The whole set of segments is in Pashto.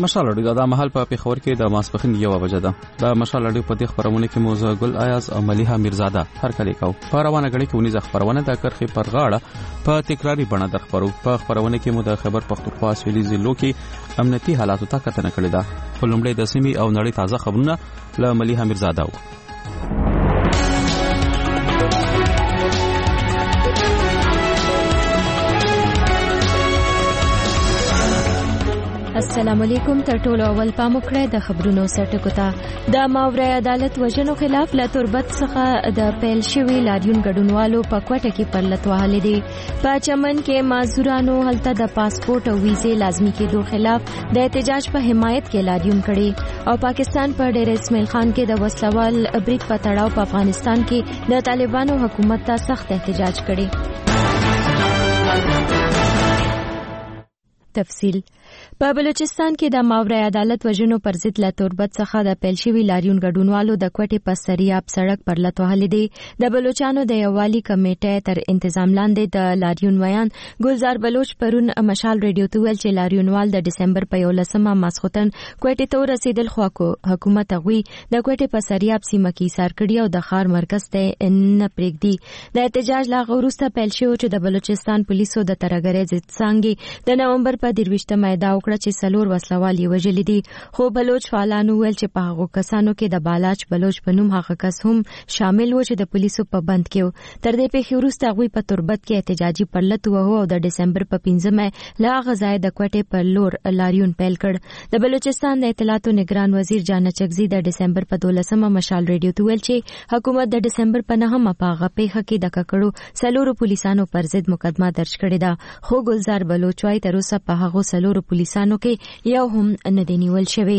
مشال اډیو د محل په پیښور کې د ماسپخین 1 بجه ده. د مشال اډیو په دې خبرونه کې موزه ګل ایاز او ملیحه میرزاده هر کلی کو په روانه غړي کې ونیزه خبرونه د کرخي پر غاړه په تکراری بڼه در خبرو. په خبرونه کې مو د خبر پختونخوا سویلي ضلعو کې امنیتي حالاتو ته کتنه کړې ده. په لومړی د سیمې او نړۍ تازه خبرونه له ملیحه میرزاده و. السلام علیکم. تر ټولو اول پام وکړئ د خبرونو سرټکو ته. د ماورای عدالت وژنو خلاف له تربت څخه د پیل شوی لاریون ګډونوالو په کوټه کې پر لټ وهلې دي. په چمن کې معذورانو هلته د پاسپورت او ویزې لازمي کېدو خلاف د احتجاج په حمایت کې لاریون کړي او پاکستان په ډېر اسماعیل خان کې د وسلوال بریټ په تړاو په افغانستان کې د طالبانو حکومت ته سخت احتجاج کړي. تفصیل په بلوچستان کې د ماورای عدالت وژنو پر ضد له تربت څخه د پیل شوی لاریون ګډونوالو د کوټې په سریاب سړک پر لټ وهلې دي. د بلوچستان د یووالي کمیټې تر انتظام لاندې د لاریون ویان ګلزار بلوچ پرون مشال ریډیو ته ویل چې لاریونوال د دسمبر په 11 ماسخوتن کوټې ته رسیدل خو حکومت غوي د کوټې په سریاب سیمه کې ایثار کړی او د ښار مرکز ته نه پرېږدي. د احتجاج لا غوروسته پیل شو چې د بلوچستان پولیسو د ترګرې ضد څنګه د نومبر په 23 دا وکړه چې سلور وسلوال یې وژلي دي. خو بلوچ فعالانو ویل چې په هغو کسانو کې د بالاچ بلوچ په نوم هغه کس هم شامل و چې د پولیسو په بند کې و. تر دې پیښې وروسته هغوی په تربت کې احتجاجي پرلط وهو او د دسمبر په 15 له هغه ځایه د کوټې پر لور لاریون پیل کړ. د بلوچستان د اطلاعاتو نگران وزیر جانا چکزي د دسمبر په 12 مشال ریډیو ته ویل چې حکومت د دسمبر په 9 په هغه پیښه کې د ککړو سلورو پولیسانو پر ضد مقدمه درج کړې ده. خو ګلزار بلوچ وايي تر اوسه په هغه سلورو پولیسانو کې یو هم نه دی نیول شوی.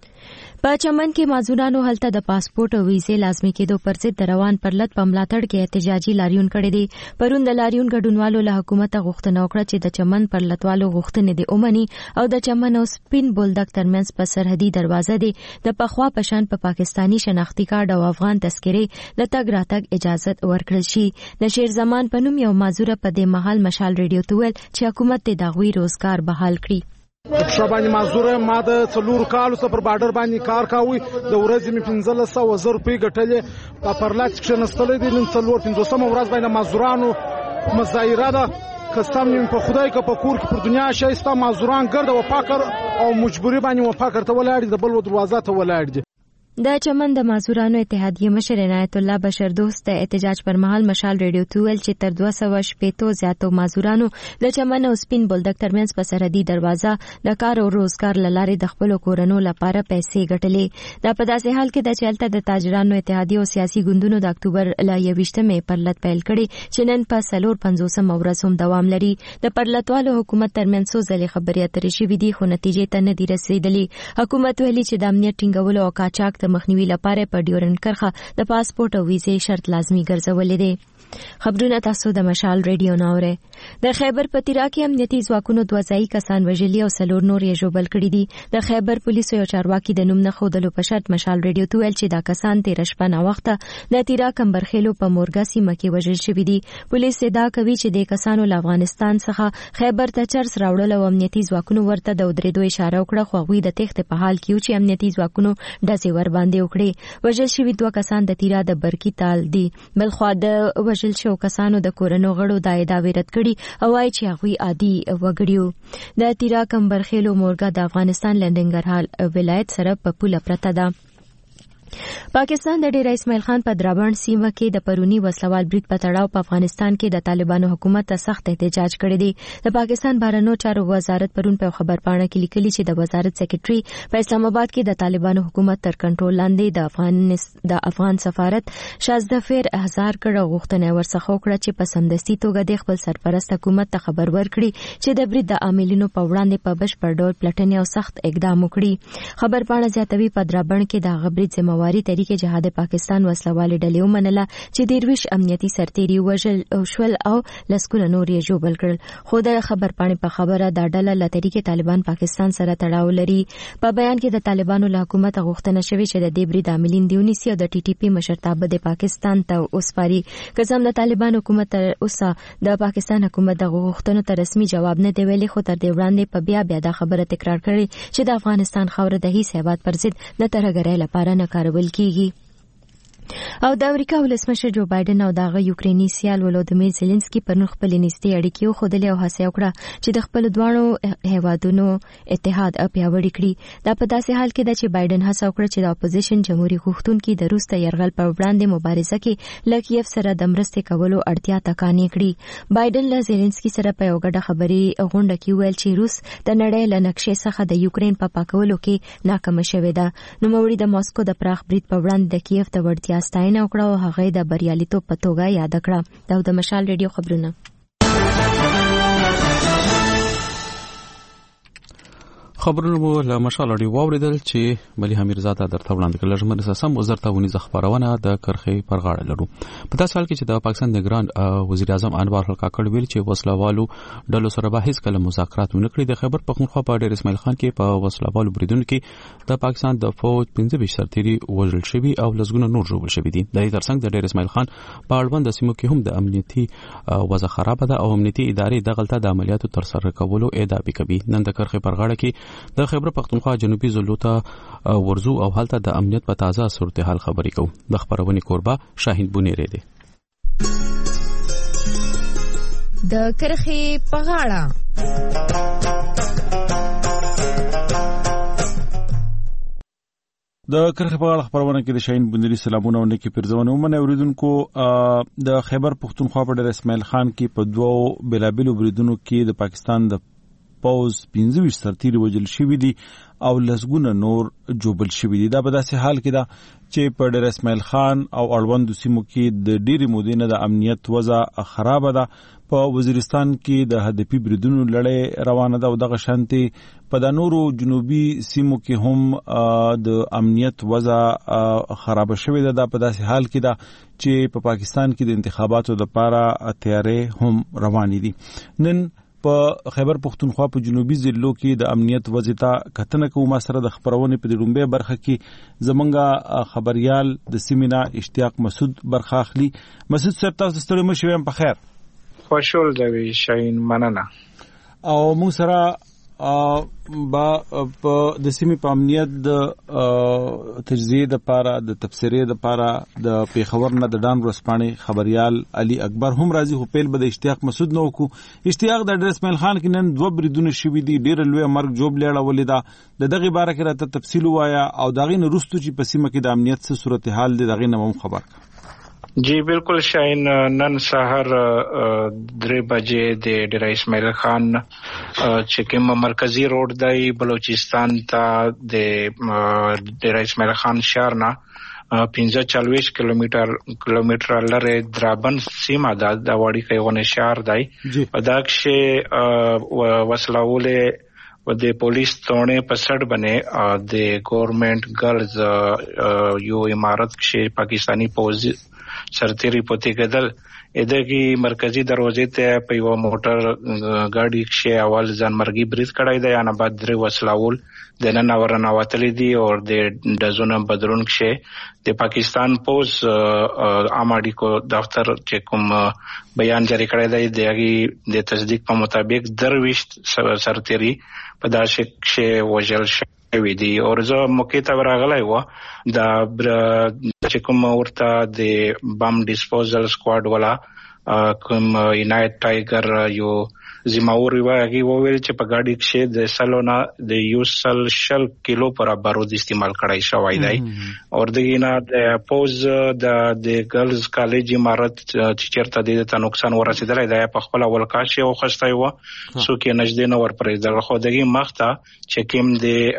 په چمن کې معذورانو هلته د پاسپورت او ویزې لازمي کېدو پر ضد د روان پرلط په ملاتړ کې احتجاجي لاریون کړی دی. پرون د لاریون ګډونوالو له حکومت غوښتنه وکړه چې د چمن پرلطوالو غوښتنې دې ومني او د چمن او سپین بولدک ترمنځ په سرحدي دروازه دی د پخوا پشان په پاکستانی شناختی کارت او افغان تذکرې د تګ راتګ اجازه ورکړل شي. د شیر زمان په نوم یو معذور په دې محل مشال ریډیو ته ویل چې حکومت د دغوی روزګار بحال کړي. په باندې معذوره ما د 4 کالو څخه پر بارډر باندې کار کاوه. د ورځې می 1500 روپۍ ګټلې په پرلط کې نستلې دي. نن 450 ورځ باندې معذورانو مظاهره ده. قسم نیم په خدای که په کور کې پر دنیا شایسته معذوران ګرد و پاکر او مجبوری باندې و پاکر ته ولاړ دي د بل دروازه ته ولاړ دي. د چمن د معذورانو اتحادیه مشر عنایت الله بشر دوست د احتجاج پر مهال مشال ریډیو ته ویل چې تر 200 زیاتو معذورانو د چمن او سپین بولدک ترمنځ په سرحدي دروازه د کار او روزګار لارې د خپل کورونو لپاره پیسې ګټلې. دا په داسې حال کې د چلته د تاجرانو اتحادیه او سیاسي ګوندونو د اکتوبر ل 21 پرلط پیل کړي چې نن په 450 ورځ هم دوام لري. د پرلطوالو حکومت ترمنځ څو ځلې خبرې اترې شوې دي خو نتیجې ته نه دي رسیدلې. حکومت ویلي چې د امنیت ټینګولو او قاچاق د مخنیوي لپاره په ډیورنډ کرښه د پاسپورت او ویزې شرط لازمي ګرځولې دي. خبرونه تاسو د مشال ریډیو ناوره. د خیبر پتیرا کې امنیتي ځواکونو 2 ځایي کسان وژلي او 4 نور یې ژوبل کړي دي. د خیبر پولیسو یو چارواکي د نوم نه ښودلو په شرط مشال ریډیو ته ویل چې دا کسان 13 شپه نه وخته د تیرا کمبرخیلو په مورګا سیمه کې وژل شوي دي. پولیس ادعا کوي چې د کسانو له افغانستان څخه خیبر ته چرس راوړل او امنیتي ځواکونو ورته د درېدو اشاره وکړه خو هغوی د تېښتې په حال کې چې امنیتي ځواکونو ډزې ور باندې وکړې. وژل شوي 2 کسان د تیرا د برکی تال دي. بلخوا د وژل شو کسانو د کورنو غړو د ادعا رد کړي او وايي چې هغوی عادي وګړي. د تیرا کمبرخیلو مورګا د افغانستان لندنګرهال ولایت سره په پوله پرته ده. پاکستان د ډیر اسماعیل خان په درابڼ سیمه کې د پرونی وسلوال بریټ په تړاو په افغانستان کې د طالبانو حکومت ته سخت احتجاج کړی دی. د پاکستان بهرنیو چارو وزارت پرون په خبرپاڼه کې لیکلي چې د وزارت سیکریټري په اسلام آباد کې د طالبانو حکومت تر کنټرول لاندې د افغان سفارت شازدفیر احزار کړه غوښتنه ورڅخه وکړه چې په سمدستي توګه د خپل سرپرست حکومت ته خبر ورکړي چې د بریټ د عاملینو په وړاندې په بشپړ ډول پلټنې او سخت اقدام وکړي. خبرپاڼه زیاتوي په درابڼ کې د غبرګ ذمہ هواري تحریک جهاد پاکستان وسلواله ډلې ومنله چې 23 امنیتي سرتیري وژل او شول او لسکونه نور یې جوړ کړل. خو د خبر پاڼې په خبره دا ډله له تحریک طالبان پاکستان سره تړاو لري. په بیان کې د طالبانو له حکومت غوښتنه شوې چې د دې برید عاملین دیونیسي او د ټي ټي پی مشرتابه د پاکستان ته وسپاري. که د طالبان حکومت تر اوسه د پاکستان حکومت د غوښتنو ته رسمي جواب نه دی ویلي، خو تر دې وړاندې په بیا دا خبره تکرار کړې چې د افغانستان خاوره د هیڅ هیواد پر ضد د ترهګرۍ لپاره نه کارول کیږي. او د امریکا ولسمشر جو بایدن او دغه یوکرینی سیال ولودیمیر زيلنسکي پر نوښ خپل نږدې اړیکې خوده او هڅه وکړه چې د خپل دوه هیوادونو اتحاد پیاوړی کړي. دا په داسې حال کې ده چې بایدن هڅه وکړه چې د اپوزیشن جمهوریت غوښتونکو د روس ته يرغل پر وړاندې مبارزه کې له کیف سره د مرستې کولو اړتیا تکانې کړي. بایدن له زيلنسکي سره په یو غټه خبري غونډه کې ویل چې روس د نړۍ له نقشې څخه د یوکرين په پاکولو کې ناکام شوې ده. نو موري د ماسکو د پراخ برید په وړاندې د کیف د وړتیا ستاینه وکړه او هغه د بریالیتوب په توګه یاد کړه. د مشال ریډیو خبرونه. خبرونه مو له مشال اړیو واوریدل چې مليحه میرزاده درته وړاندې کړل. ژمنه سم وزارت ونیزه خبرونه د کرخې پر غاړه لرو. په تاسو حال کې چې د پاکستان نگران وزیر اعظم انوار الکاکړ ویل چې وسلوالو ډلو سره به هیڅ کله مذاکرات ونه کړي. د خیبر پختونخوا په ډیر اسماعیل خان کې په وسلوالو بریدونو کې د پاکستان د فوج 15 سرتیري وژل شوي او لسګونه نور ژوبل شوي دي. د دې ترڅنګ د ډیر اسماعیل خان په اړوند سیمو کې هم د امنیتي وضع خراب ده او امنیتي ادارې دغلطه د عملیاتو تر سره کولو ادعا کوي. نن د کرخې پر غاړه کې د خیبر پختونخوا جنوبي ضلعو ته ورزو او هلته د امنیت په تازه صورتحال خبرې کوو. د خبرونې کوربه شاهین بونیری دی. د کرخې په غاړه د کرخې په اړه خبرونه کې د شاهین بندري سلامونه ونکي پرځونه ومنه اوریدونکو. د خیبر پختونخوا په ډیر اسماعیل خان کې په دوو بلابلو بریدونو کې د پاکستان د پوز 15 سرتیري وژل شوي دي او لسګونه نور جوبل شوي دي. دا په داسې حال کې ده چې په ډیر اسماعیل خان او اړوند سیمو کې د ډېری مودې نه د امنیت وضع خراب ده. په وزیرستان کې د هدفي بریدونو لړۍ روانه ده او دغه شانتي په د نورو جنوبي سیمو کې هم د امنیت وضع خراب شوې ده. دا په داسې حال کې ده چې په پاکستان کې د انتخاباتو لپاره تیارې هم روانې دي. نن په خیبر پختونخوا په جنوبي ضلعو کې د امنیت وضع ته کتنه کوو. ما سره د خبرونې په لومړۍ برخه کې زمونږ خبريال د سیمینا اشتیاق مسعود برخه اخلي. مسعود صاحب تاسو ستړي مو شوم په خیر؟ خوشحال دی شاهین، مننه. او موږ سره با په د سیمې په امنیت د تجزیه د لپاره د تفسیرې د لپاره د پیښور نه د ډان ورسپانې خبريال علي اکبر هم راځي. خو پیل به د اشتیاق مسعود نو کو. اشتیاق د ډیر اسماعیل خان کې نن دوه بریدونه شوي دي. ډیر لوی مرګ جوب لیړولې ده. د دغه باره کې راته تفصیل وایا او دغه نرستو چې په سیمه کې د امنیت څه صورتحال دی دغه نوم خبر. جی بالکل شاهین، نن سحر 3 بجې د ډیر اسماعیل خان چې کوم مرکزی روډ دی بلوچستان ته د ډیر اسماعیل خان شهر نه 45 کیلومتر لري درابن سیمه ده. د وړي کېونه شهر دی. په داکشه وسلواله و د پولیس تونه په سړ باندې د ګورنمنت ګرلز یو امارت کې پاکستانی پوز سرتیری پوتې کېدل. ادګي مرکزی دروازې ته په یو موټر ګاډي کې اول ځانمرګي برید کړای دی. انا بعد درې وسلاول د نن اورنه وتلې دي او د دزونه بدرون کې د پاکستان پوز اماډي کو دفتر چې کوم بیان جاری کړی دی دغه د تصدیق په مطابق 23 سرتیری په داسې کې وژل شوی دی. او زه موقع ته راغلی و دا چې کوم ورته د بم ډیسپوزل سکواډ والا کوم ینایټ ټایګر یو زماور وایي وویل چې په ګاډي کې د سلونا د یوسل شل کیلو پر بارود استعمال کړای شوی دی. او دغه د پوز د ګرلز کالج امارت چې چیرته د ته نقصان ورسېدلی دی په خپل ولکاشي او خستای و سو کې نږدې نو ور پرېدل. خو دغه مخته چې کوم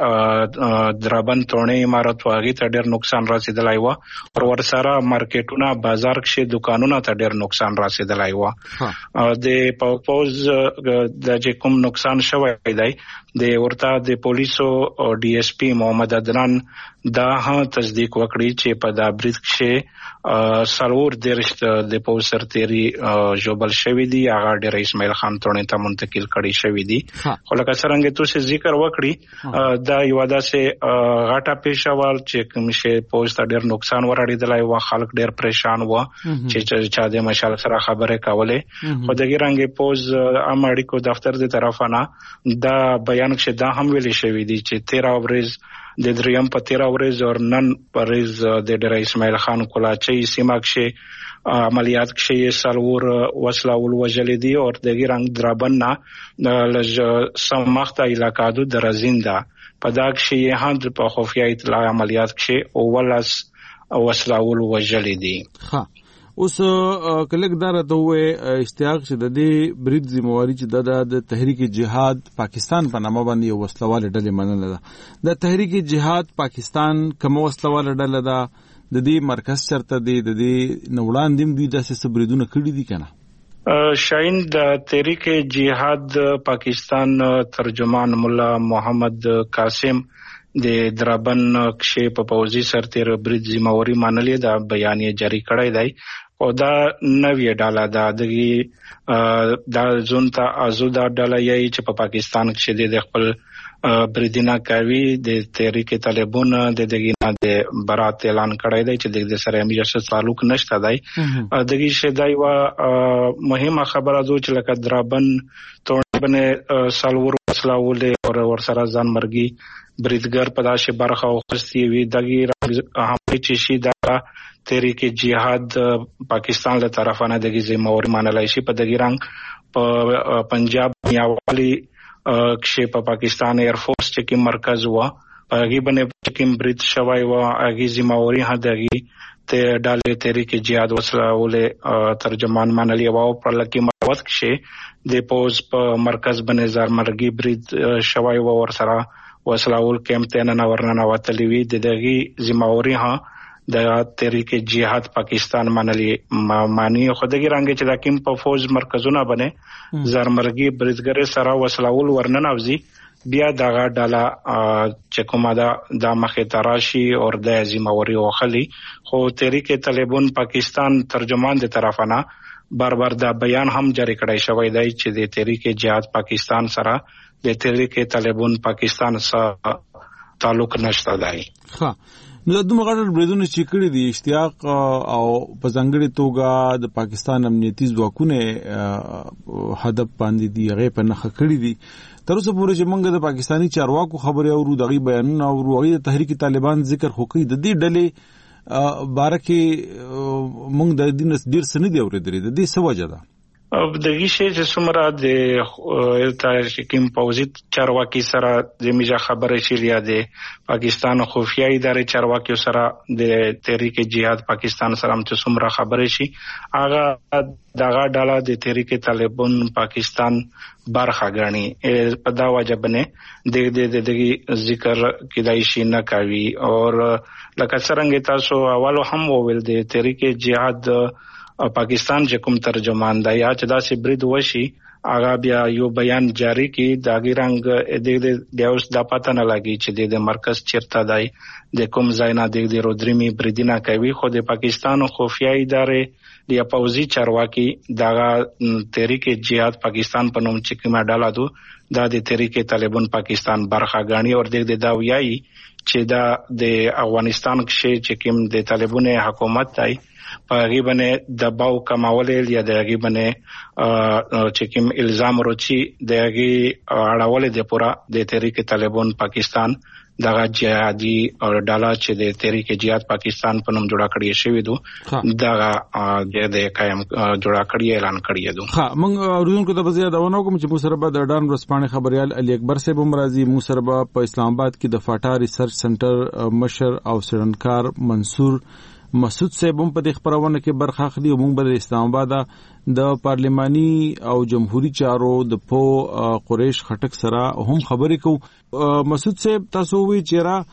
د درابن تونه امارت واغی ته ډېر نقصان رسیدلی و او ورسره مارکیټونه بازار کې دکانونه ته ډېر نقصان رسیدلی و. د پوز د چې کوم نقصان شوی دی د ورته د پولیسو او ډي اس پی محمد عدنان دا هم تصدیق وکړي چې په دا برید کې سرور درش د پوز سرتيري جوبل شوی دی هغه ډیر اسماعیل خان تورنې ته منتقل کړي شوی دی خو لکه څنګه تاسو ذکر وکړي دا یو داسې غاټه پیښوال چې کوم شی پوز ته ډیر نقصان ورړیدلای و خلک ډیر پریشان و چې چا د مشال سره خبره کوله خو دغه رنګ پوز امړی کو دفتر د طرفانه دا بیان چې دا هم ویل شوی دی چې 13 ورځ د دریم په 13 ورځ او نن پرز د ډیر اسماعیل خان کولاچي سیمه کې عملیات کې سرور وسله ول وجل دي او دغه رنګ دربنه لږ سمخته علاقې د رزیندا په دا کې هند په خفیه اطلاع عملیات کې او ولس وسله ول وجل دي اوس کلک دار ته وې اشتیاق چې د دې برید ذمہواری چې د تحریک جهاد پاکستان په نامه باندې وسلواله ډلې منل ده د تحریک جهاد پاکستان کوم وسلواله ډله ده د دې مرکز چرته دی د دې نوړان دیم دوی د سبریدونه کړی دي کنه شاین د تحریک جهاد پاکستان ترجمان مولا محمد قاسم د دربن کې په پوزي سرتیر برید ذمہواری منلې دا بیان جاری کړی دی او دا نوې ډاله دا د زونتا ازودا ډاله یې چې په پاکستان کې د خپل بریدینا کوي د تحریک طالبان د دغه نه د برات اعلان کړی دی چې د سره همیشه تعلق نشته دی دغه شی دی وا مهمه خبره ده چې لکه دربن توربنه سالور وسلاولې او ورسره ځان مرګي بریدګر په داسې برخه اوخستی وي دغه هم چې شي دا تحریک جهاد پاکستان له طرفانه دغه ذمہواری منلای شي په دغه رنګ په پنجاب یاوالي کې په پاکستان ایر فورس چې مرکز و هغه باندې چې برید شوی و هغه ذمہواری هداغي ته ډالې تحریک جهاد وسله ترجمان منلی و پر لکه موت کې د پوز په مرکز باندې زرمرګي برید شوی و ورسره وسلاول کېم ته نه ورننه وتلی وی دغه ذمہواری ها د تحریک جهاد پاکستان منلی معنی خدای رنګ چې د کیم په فوج مرکزونه باندې زرمرګي بریدګر سره وسلاول ورننه وزي بیا دغه ډاله چې کومه د مخه تراشي او د ذمہواری وخلی خو تحریک طالبان پاکستان ترجمان د طرفانه بار دا بیان هم جاری کړی شوی دی چې د تحریک جهاد پاکستان سره د تحریک طالبان پاکستان سره تعلق نشته دی نو د مغړل بریدونه چې کړی دي اشتیاق او په ځنګړي توګه د پاکستان امنیتي ځواکونه هدف باندې دی هغه په نخښه کړی دي تر اوسه پورې چې موږ د پاکستانی چارواکو خبرې اورو دغه بیانونه او د تحریک طالبان ذکر خو کوي د دې ډلې بارکه موږ د دې ډیر سند دی اورېدلې د دې سوجه ده دغه شی چې څومره د تاریخیم پوزیت چارواکي سره د میجا خبره شیلیا د پاکستان خفیه ادارې چارواکي سره د تحریک جهاد پاکستان سره هم څومره خبره شي هغه دغه ډاله د تحریک طالبان پاکستان برخه غني په دا وجبنه د ذکر کیدای شي نه کوي او لکه څنګه تاسو اولو هم وویل د تحریک جهاد پاکستان چې کوم ترجمان دی یا چې دا سي برید وشي هغه بیا یو بیان جاری کی داګی رنگ د اوس د پته نه لګي چې د مرکز چیرته دی د کوم ځای نه د رودريمي بریدینا کوي خو د پاکستان خفیه ادارې د پوزي چارواکي دغه تحریک جهاد پاکستان په نوم چې کومه ډاله دو د تحریک طالبان پاکستان برخه غاڼي او د دا ویایي چې دا د افغانستان کې چې کوم د طالبان حکومت دی په غیبنه دباو کماولې یا د غیبنه چې کوم الزام ورچی د غي اړول د پورا د تحریک طالبان پاکستان دغه جهادي او ډاله چې د تحریک جهاد پاکستان په نوم جوړه کړی شوی دو دغه د قائم جوړه کړی اعلان کړی دو موږ ورونکو ته بزیا دا ونه کوم چې مصربه د ډان ورسپانه خبريال علي اکبر صاحب مرضی مصربه په اسلام آباد کې د فاټا ریسرچ سنټر مشر او سرنکار منصور مسعود صاحب هم په خبرونه کې برخه اخلي او موږ به اسلام آباد د پارلماني او جمهوریت چارو د قریش خټک سره هم خبرې کوو مسعود صاحب تاسو وی چیرې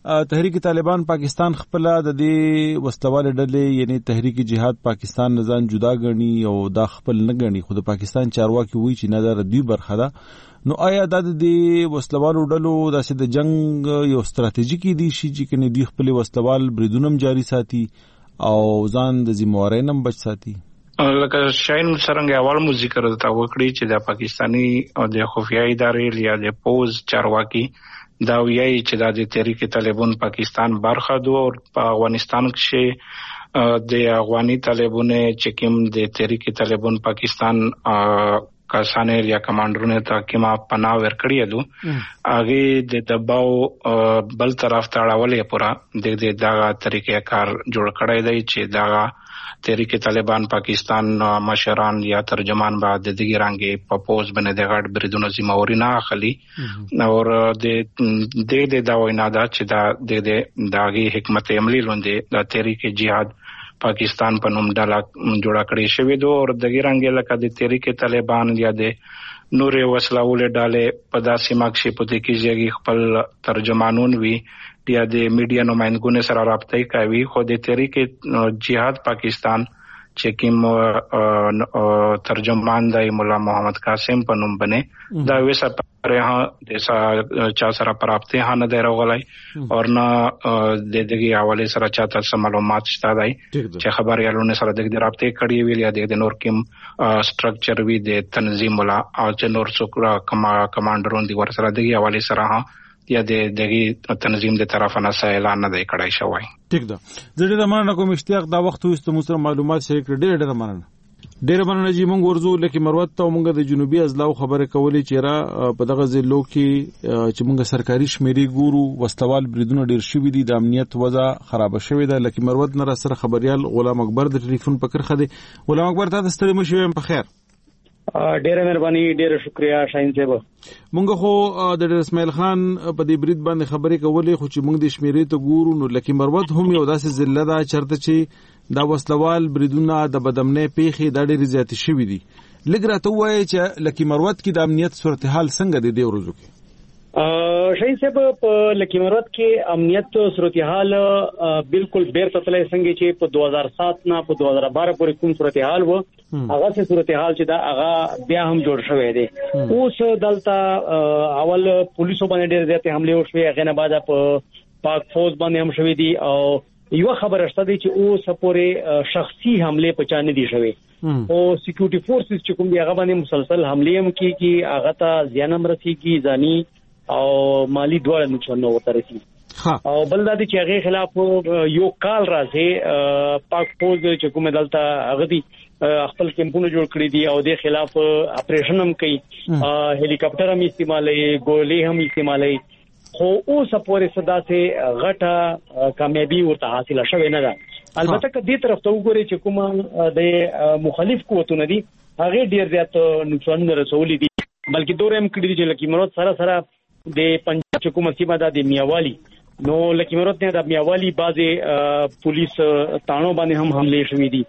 تحریک طالبان پاکستان خپل د دې وسلوال ډلې یعنی تحریک جهاد پاکستان نزان جدا غني او دا خپل نه غني خو د پاکستان چارواکي وایي چې نه دا دوی برخه ده نو آیا د دې وسلوال ډلو د جنگ یو ستراتیژیکي دي چې کني دوی خپل وسلوال بریدونم جاری ساتي او ځان د ذمہوارۍ نم بچ ساتي لکه شاین څنګه اول مو ذکر تا وکړي چې د پاکستانی او د خفیه ادارې یا د پوز چارواکي دا ویایي چې د تحریک طالبان پاکستان برخه دو او په افغانستان کې د افغاني طالبانو چې کوم د تحریک طالبان پاکستان کسانه یا کمانډرونه ته کما پناه ورکړی دي هغه د دباو بل طرف ته اړولې پورا د دا طریقې کار جوړ کړی دی چې دا تحریک طالبان پاکستان مشران یا ترجمان با د دغه رنګه په پوز باندې د غړ بریدونو ذمہواری نه اخلي او د دا وینا دا چې د داغي حکمت عملی لوندې د تحریک جهاد پاکستان په نوم ډله جوړه کړې شوې ده او دغه رنګه لکه د تحریک طالبان یا د نورې وسلاول ډاله په داسې مقصد په دې کې چې خپل ترجمانون وي یا د میډیا نمائندګونو سره رابطه کوي خو د تحریک جهاد پاکستان چې کوم ترجمان دی مولا محمد قاسم په نوم باندې دا وسه پرې د چا سره پراپته نه دی راغلی او نه د دغه حواله سره چاته سم معلومات شته دی چې خبريالونه سره دغه رابطه کړي ویل یا د نور کوم سټرکچر وی د تنظیم ولا او چې نور څوک کمانډرون دی ور سره دغه حواله سره یا دغه تنظیم د طرفه نه اعلان نه دی کړای شوی. ټیک ده. زه ډېر مننه کوم اشتیاق دا وخت وست مو سره معلومات شریک کړل ډېر مننه. ډېر مننه چې مونږ ورزو لکه مروت ته مونږ د جنوبي ازلاو خبره کولې چې را په دغه ځلو کې چې مونږ سرکاري شمیرې ګورو وسلوال بریدونه ډېر شوي دي د امنیت وضع خراب شوې ده لکه مروت نه سره خبريال غلام اکبر د ټلیفون په کرخه دی غلام اکبر ته ستړي مشوم په خیر ډېر مهرباني ډېر شکریا شاهین صاحب مونږ خو د اسماعیل خان په دې برید باندې خبرې کولې خو چې مونږ د شمیرې ته ګورو نو لکه مروت هم یو داسې ضلع ده چرته چې دا وسلوال بریدونه د بدامنې پیخي د ډېر زیات شوي دي لګ راته وایي چې لکه مروت کې د امنیت صورتحال څنګه دی د ورځو کې شاهین صاحب په لکه مروت کې امنیت صورتحال بالکل بیرته تللی څنګه چې په 2007 نه په 2012 پورې کوم صورتحال و هغه څه صورتحال چې دا هغه بیا هم جوړ شوی دی اوس دلته اول پولیسو باندې ډېر زیات حمله وشوي هغه نه بعد په پاک فوج باندې هم شوی دي او یو خبره شته دی چې اوس پورې شخصي حمله په چانه دي شوی او سکیورټي فورسز چې کوم دی هغه باندې مسلسل حمله هم کیږي هغه ته زیان هم رسیږي ځاني او مالی دواړه نقصان نه ورته رسیږي او بل دا چې هغه خلاف یو کال راځي پاک فوج چې کوم دلته هغه دی خپل کمپونه جوړ کړی دي او د خلاف اپریشن هم کوي هلی کاپټر هم استعمالي ګولې هم استعمالي خو اوس پورې صدا سه غټه کامیابی ورته حاصله شوه نه ده البته که دې طرف ته وګورئ چې کوم د مخالف قوتونه دي هغه ډیر زیات نقصان رسولي دي بلکې دوره هم کړی دي چې لکه مراد سره د پنجاب حکومت سیمه د میاوالی نو لکه مراد نه د میاوالی بعضې پولیس تانو باندې هم حمله شوې دي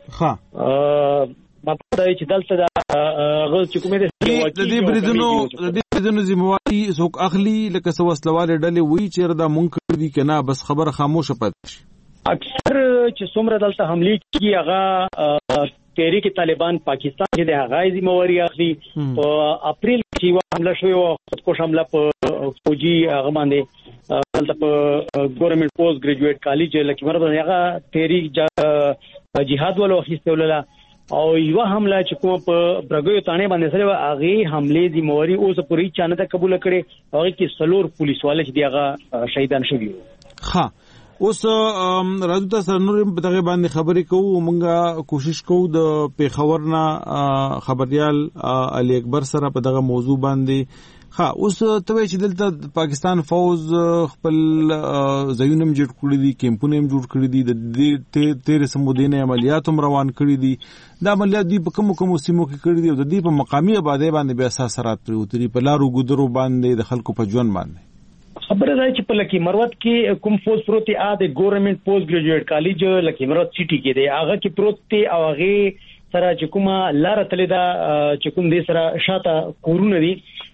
مطلب دا چې دلته د حکومت د دې بریدونو ذمہواری څوک اخلي لکه څه وسلوال ډلې وایي چې دا مونږ کړی کنه بس خبره خاموشه پاتې اکثر چې څومره دلته حمله کیږي هغه تحریک طالبان پاکستان کې د هغه ذمہواری اخلي په اپریل کې حمله شوې او خودکش حمله په فوجي هغه باندې دلته په ګورنمنت پوسټ ګریجویټ کالج لکه مراد هغه تحریک جهاد ولو اخیسته ولاله او یو حمله چې کوم په برګوي تانه باندې سره هغه حمله ذمہواری اوس پوری چانه ته قبول کړي هغه کې سلور پولیس والے چې هغه شهیدان شوي ها اوس راځو تاسو نور په دغه باندې خبرې کوو مونږه کوشش کوو د پیښور نه خبريال علي اکبر سره په دغه موضوع باندې ها اوس ته چې دلته پاکستان فوج خپل ځایونه جوړ کړی دي کیمپونه جوړ کړی دي د 13 سمودینه عملیات هم روان کړی دي دا عملیات دی په کوم سیمو کې کړی دي او د دې په مقامی آبادی باندې به اساس رات پروتري په لارو ګذرو باندې د خلکو په ژوند باندې خبره ده چې په لکه مروت کې کوم فوج پروتي د ګورنمنت پوسټ ګریجویټ کالج لکه مروت سټي کې دی هغه کې پروتي او هغه سره چې کومه لار تللی دا چې کوم دې سره شاته کورونه دي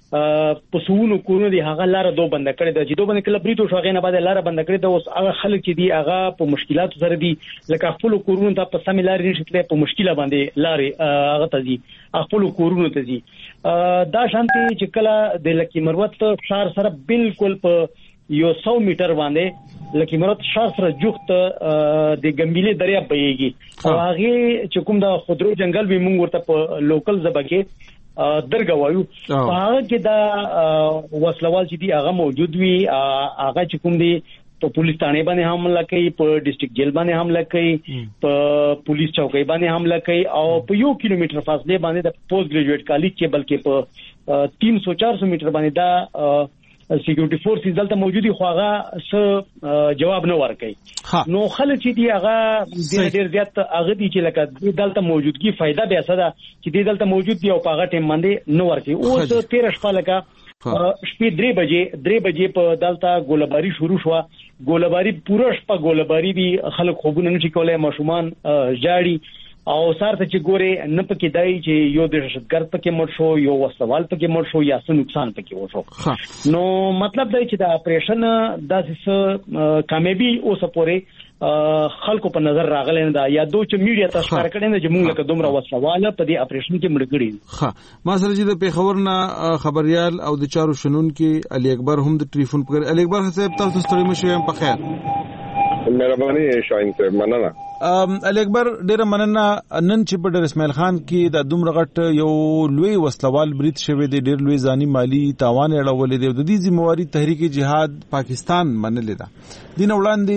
پسونو کورونو دی هغه لار دوه بند کړی د چې دوه بند کله بریټو شو غینه بعد لار بند کړی د اوس هغه خلک چې دی هغه په مشکلاتو سره دی لکه خپل کورونو ته په سم لار نشي په مشکله باندې لارې هغه ته دی خپل کورونو ته دی دا شانتي چې کله د لکی مروت شهر سره بالکل په یو 100 میټر باندې لکی مروت شهر سره جوخت د ګمبيلي دریا بهيږي او هغه چې کوم د خودرو جنگل به مونږ ورته په لوکل زبکه درګوایو هغه کې دا وسلوال چې دی هغه موجود وي هغه چې کوم دی په پولیس تانه باندې حمله کوي په ډیسټریکټ جیل باندې حمله کوي په پولیس چوکۍ باندې حمله کوي او په 1 کیلومتر فاصله باندې د پوسټ ګریجویټ کالج کې بلکې په 300-400 میټر باندې دا سکیورټي فورسز دلته موجودي خو هغه جواب نه ورکړي نو خلک چې دی هغه ډیر زیات هغه دي چې لکه دلته موجودګي فائدہ به اساده چې دلته موجود دی او په هغه ټیم باندې نه ورکړي اوس 13 شپه لکه شپې 3 بجې په دلته ګولباري شروع شو ګولباري پوره شپه ګولباري دی خلک خوبونه نشي کولای ماشومان جاړي او سارته چې ګوره نه پکې دای چې یو د دهشتګرد پکې مړ شو یو وسوال پکې مړ شو یا څه نقصان پکې وشو نو مطلب دی چې د اپریشن داسې کامیابی اوسه پورې خلکو په نظر راغلی نه دا یا دوی چې میډیا تاسو کار کړي نه چې موږ لکه دومره وسواله په دې اپریشن کې مړ کړي ما سره چې د پیښور نه خبريال او د چارو شنون کې علي اکبر هم د ټلیفون پر علي اکبر صاحب تاسو ستړي مشه په خیر مهرباني شاهین صاحب مننه علي اکبر ډیره مننه نن چې په ډیر اسماعیل خان کې د دومره غټ یو لوی وسلوال برید شوی دی ډیر لوی ځاني مالی تاوان اړولې دی د دې ذمہواری تحریک جهاد پاکستان منلې ده دین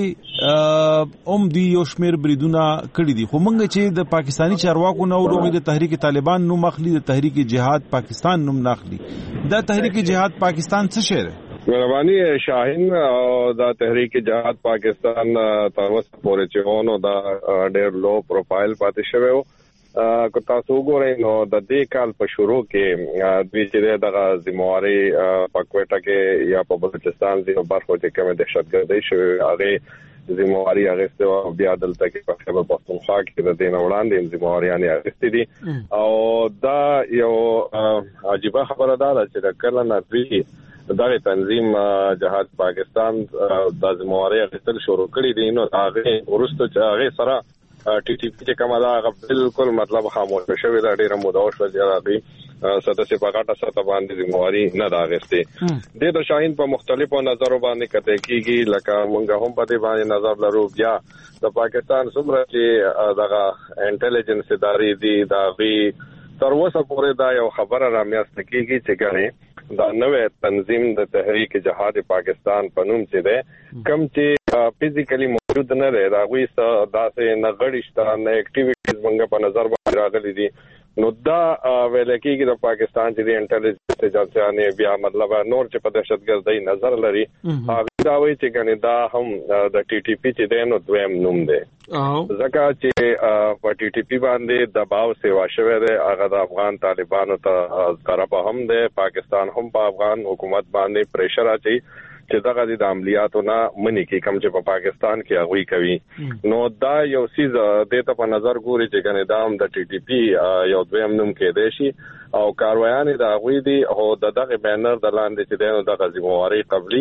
وړاندې دی یو شمیر بریدونه کړی دي خو مونږ چې د پاکستانی چارواکو نو د تحریک طالبان نو مخلي د تحریک جهاد پاکستان نوم ناخلي دا تحریک جهاد پاکستان څه شی دی مهرباني شاهین او دا تحریک جهاد پاکستان تر اوسه پورې چې ونه دا ډېر لو پروفایل پاتې شوی او کو تاسو وګورئ نو د دې کال په شروع کې دوی چې دغه ذمہواری په کوټه کې یا په بلوچستان ځینو برخو کې کومه دهشتګردي شوی هغه ذمہواری اغسته بیا دلته کې په خیبر پختونخوا کې د دین وړاندې ذمہواریان اغسته دي او دا یو عجیبه خبره ده چې کله نه دوی دغه تنظیم جهاد پاکستان د ذمہواری اخیستل شروع کړی دي نو هغه ورسته چې هغه سره ټي ټي پی چې کومه دا بالکل مطلب خاموش شوی دا ډیره موده شو چې هغه سدسه پاګه سره باندې ذمہواری نه دا اخیسته د شاهین په مختلفو نظرو باندې کته کیږي لکه مونږ هم په دې باندې نظر لرو بیا د پاکستان څومره چې دغه انټيليجنس ادارې دي دا وی تر اوسه پورې دا یو خبره رامیاست کیږي چې ګڼي دا نوې تنظیم د تحریک جهاد پاکستان په نوم چې ده کم چې فزیکلی موجود نه دی دا وی داسې نه غړښت نه اکټیویټیز موږ په نظر باندې راغلي دي نو دا ویل کېږي د پاکستان چې د انټيليجنس ایجنسیانه بیا مطلب نور چې په دهشتګردۍ نظر لري هغه دا وایي چې کني دا هم د ټي ټي پی چې دینو دویم نوم دی ځکه چې په ټي ټي پی باندې دباو سیوا شوی دی هغه د افغان طالبانو ته طرف هم دی پاکستان هم په افغان حکومت باندې پریشر اچي چې دغه د عملیاتو نه منی کې کم چې په پاکستان کې هغه کوي نو دا یو سیز د ته په نظر ګوري چې کنه دا هم د ټي ټي پی یو دویم نوم کې دی شي او کاروایان دا غوي دي او دغه بینر د لاندې چې دغه د ذمہواری قبلي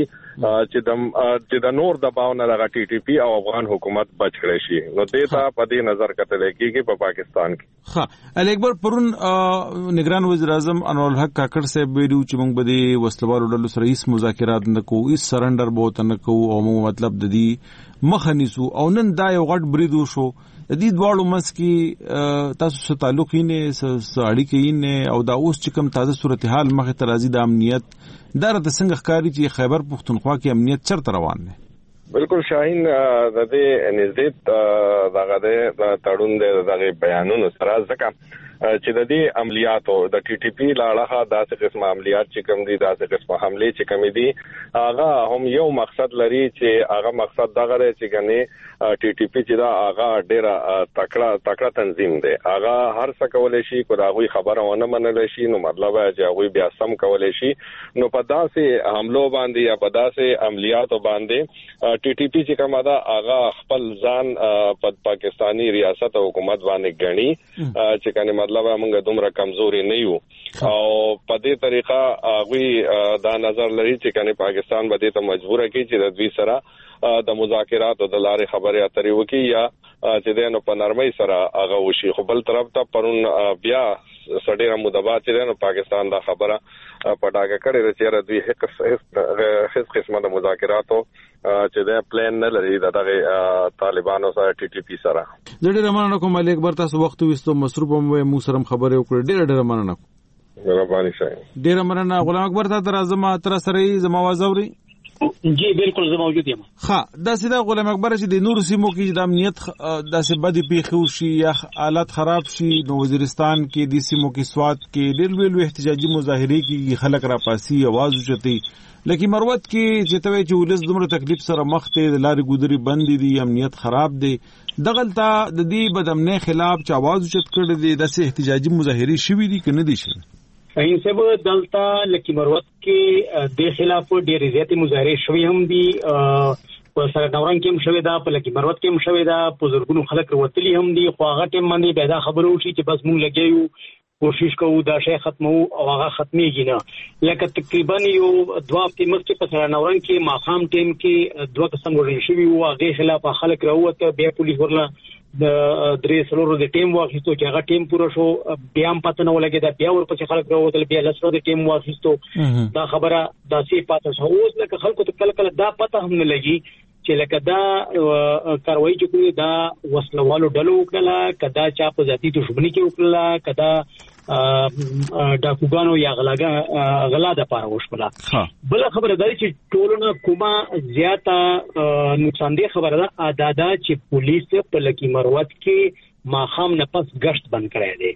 چې د نور د باونه د ټي ټي پی او افغان حکومت بچ کړي شي نو دیتا په دې نظر کتل کېږي په پاکستان کې ها علي اکبر پرون نگران وزیر اعظم انور الحق کاکړ صاحب ویلو چې موږ به د وسلوالو ډلو سره هیڅ مذاکرات نه کوو هیڅ سرندر به نه کوو او موږ مطلب د دې مخه نیسو او نن دا یو غټ برید وشو د دې دواړو منځ کې تاسو سره تعلق یې نه اړیکې یې نه او دا اوس چې کوم تازه صورتحال مخه ته راځي د امنیت دا د څنګه ښکاری چې خیبر پختونخوا کې امنیت چرته روان دی بالکل شاهین د دې نزدې دغه د تړون دغه بیانونو سره ځکه چې د دې عملیاتو د ټي ټي پی لاړه داسې قسم عملیات چې کوم دي داسې قسم حمله چې کوم دي هغه هم یو مقصد لري چې هغه مقصد دغه دی چې کني ټي ټي پی چې دا هغه ډیره تکړه تنظیم دی هغه هر څه کولای شي کو دا غوي خبره ونه منل شي نو مطلب چې غوي بیا سم کولای شي نو په داسې حملو باندې یا په داسې عملیاتو باندې ټي ټي پی چې کومه دا هغه خپل ځان په پاکستانی ریاست او حکومت باندې غني چې کني مطلب موږ دومره کمزوري نه یو او په دې طریقه هغه دا نظر لري چې کني پاکستان به دې ته مجبور کی چې د دوی سره د مذاکرات او د لارې خبرې اترې وکړي یا چې دینو په نرمۍ سره هغه وشي. خو بل طرف ته پرون بیا سړي مدبات چې دینو پاکستان دا خبره پټاګه کړې چې دوی هیڅ قسمه د مذاکراتو چې دا پلان نه لري دغه طالبانو سره ټي ټي پی سره. ډېر مننه کوم علي اکبر، تاسو وخت وستو مصروف مو سره خبرې وکړې. ډېر مننه. مهرباني شئ. ډېر مننه. غلام اکبر ته راځم تر سره زما وازوري. جی بالکل زه موجود یم. ها دا سیده غلام اکبر چې د نور سیمو کې د امنیت د سبدي پیښو شي یا حالت خراب شي، نو وزیرستان کې د سیمو کې سواد کې ډېر لوی احتجاجي مظاهره کې خلک را پاسي आवाज اوچتي، لکه مروت کې چې توې چې ولس دومره تکلیف سره مخ ته د لارې ګودري بند دي، امنیت خراب دي، دغلطه د دې بدامنۍ خلاف چې आवाज اوچت کړي دي د احتجاجي مظاهره شوي دي کنه دي شي. این سبب دلتا لکی مروت کې د خلاف ډېر زیاتې مظاهره شوي هم دي، په سره نوران کې هم شوي دا، په لکی مروت کې هم شوي دا، په زرګونو خلک وتلي هم دي. خو هغه ټیم باندې پیدا خبرو شي چې بس مونږ لګیو کوشش کوو دا شی ختمو او هغه ختميږي نه. لکه تقریبا یو 2 هفته مخکې په سره نوران کې ماخام ټیم کې 2 کسان وژل شوي وو، هغه خلاف خلک راووته، بیا پولیس ورله د درې سلورو د ټیم واخیستو چې هغه ټیم پوره شو، بیا هم پته نه ولګېده، بیا ورپسې خلک راووتل، بیا لسرو د ټیم واخیستو. دا خبره داسې پاته شو. اوس لکه خلکو ته کله کله دا پته هم نه لګي چې لکه دا کاروایی چې کوي دا وسلوالو ډلو وکړه، کدا چا په ذاتي دښمنۍ کې وکړه، کدا ډاکوګانو یا غلا د پاره وشوله. بل خبره ده چې ټولنه کومه زیاته نقصان دي خبره ده دا چې پولیس په لکی مروت کې ماخام نه پس گشت بند کړی دی.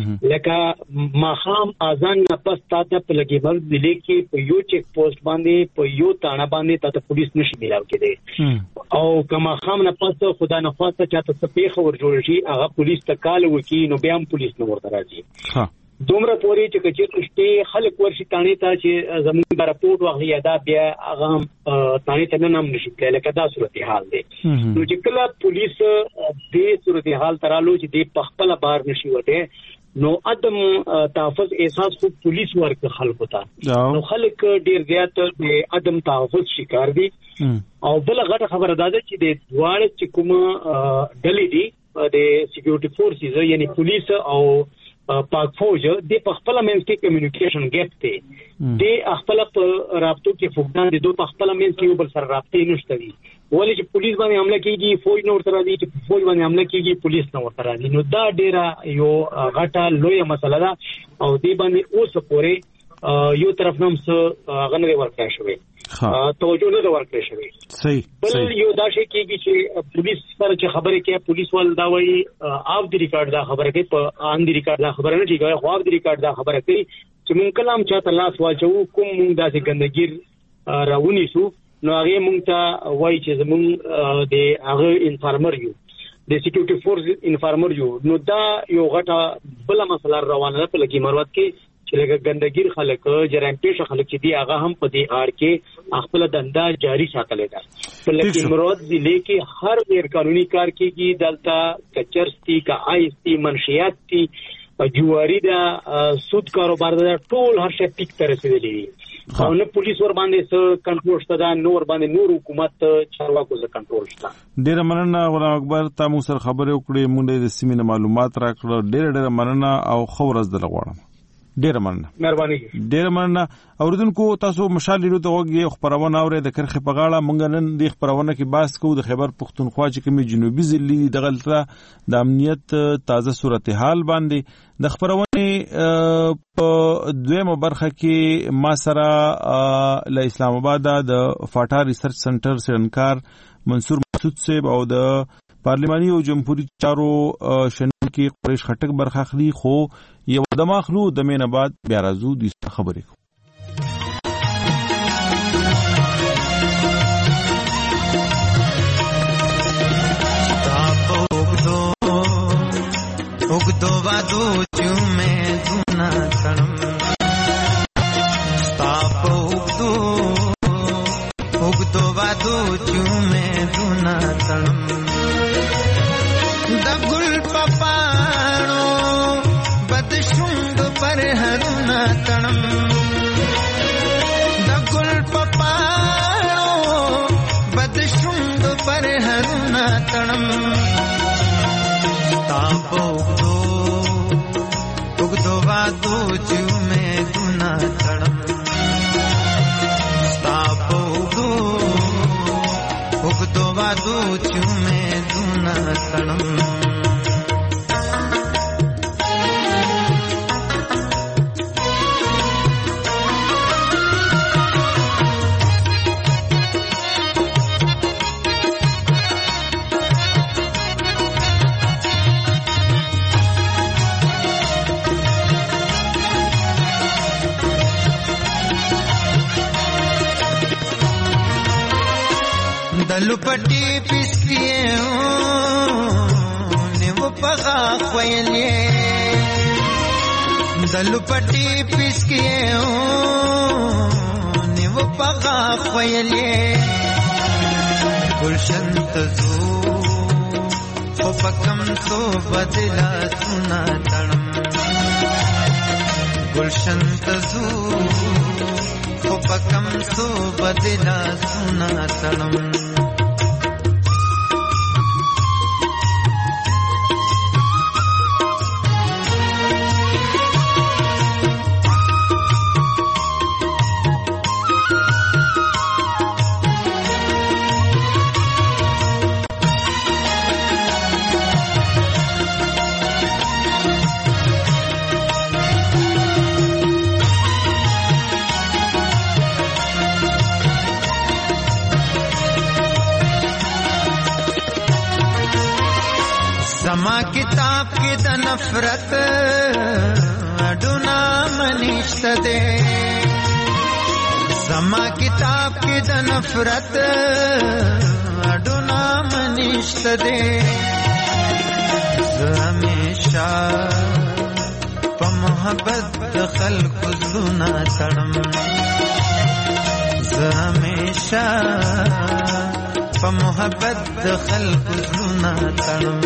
لکه ماخام اذان نه پس تاسو په لکی مروت ضلع کې په یو چیک پوسټ باندې په یو تاڼه باندې تاسو پولیس نشي میلاو کېدی، او کما خام نه پس خدا نه خواسته چاته سپېخ ور جوړ شي هغه پولیس ته کال وکي، نو بیا هم پولیس نه ورته راځي. دومره پوري چې کچې خلک ورشي تانه ته چې زموږ راپورټ واغلی دا بیا هغه تانه ته نه نشي کېله، کدا صورتحال دی. نو چې کله پولیس دې صورتحال ترالو چې دې پخپل بار نشي وته، نو عدم تحفظ احساس خو پولیس ورک خلکو ته، نو خلک ډیر زیات د عدم تحفظ شکار دي. او بل غټه خبره ده چې د دواړه چې کوم ډلې دي د سکیورټي فورسز یعنی پولیس او پاک فوج د خپل منځ کې کمیونیکیشن ګیپ دی، د خپل رابطو کې فقدان دي، دوه خپل منځ کې یو بل سره رابطې نشته دي. ولې چې پولیس باندې حمله کیږي فوج نور تر دي، چې فوج باندې حمله کیږي پولیس نور تر دي، نو دا ډیره یو غټه لوی مسله ده. او دې باندې اوس پورې یو طرف نوم څه غنړې ورکړای شوی، توجه نه ورکړای شوی. صحیح. بل یو دا شی کېږي چې پولیس سره چې خبرې کوي، پولیس ول دا وایي اف دی ریکارډ دا خبره کوي، په ان دی ریکارډ دا خبره نه کوي، خو اف دی ریکارډ دا خبره کوي چې مونږ کلام چاته لاس واچو کوم مونږ داسې ګندګیر راونی شو، نو هغه مونږ ته وایي چې زمونږ د هغه انفارمر یو، د سکیورټي فورس انفارمر یو. نو دا یو غټه بل مسله روانه ده په لکی مروت کې چې لکه ګندګیر خلک، جرایم پیښه خلک چې دی هغه هم په دې اړ کې خپل دنده جاری ساتلې ده. په لکه مروت ضلع کې هر غیر قانوني کار کېږي، دلته کچرستی کا آیستی منشیات دي، جواری دا سود کاروبار دا ټول هر شی پیک ته رسیدلی دي. او نه پولیس ور باندې څه کنټرول شته دا، نور باندې نور حکومت چارواکو څه کنټرول شته. ډېر مننه غلام اکبر، تاسو سره خبرې وکړې، مونږ د سیمې معلومات راکړل. ډېر مننه او خو ورځ دل غواړم. ډیر مننه. مهرباني. ډیر مننه. اوریدونکو تاسو مشال لیدو ته وګورئ، خبرونه اورئ د کرخه په غاړه. مونږ نن د خبرونه کې بحث کوو د خیبر پختونخوا چې کومي جنوبي ضلع دغلطه د امنیت تازه صورتحال باندې. د خبرونه په دویمه برخه کې ما سره له اسلام آباد د فاټا ریسرچ سنټر سرنکار منصور مسعود صاحب او د پارلماني او جمهوریت چارو شنن کې قریش خټک برخه اخلي. خو یو دماغلو د مین آباد بیا راځو د خبرې کو. उगदो वादो चुमे दुना तणम ताप उगदो वादो चुमे दुना तणम दगुल पपाणो تړم د ګل پپاړو بد شوند پر هرونه تړم تاپو وګدو وادو چې مې ګنا تړم تاپو وګدو وادو چې مې ګنا تړم دلو پټي پسکیه نیو پغا خویلې دلو پټي پسکیه نیو پغا خویلې گلشن تزو او پکم تو بدلا سنا تړم گلشن تزو او پکم تو بدلا سنا تړم زما کتاب کې د نفرت اډونا منشت دے زما کتاب کې د نفرت اډونا منشت دے همیشه په محبت خلق زونه تړم همیشه په محبت خلق زونه تړم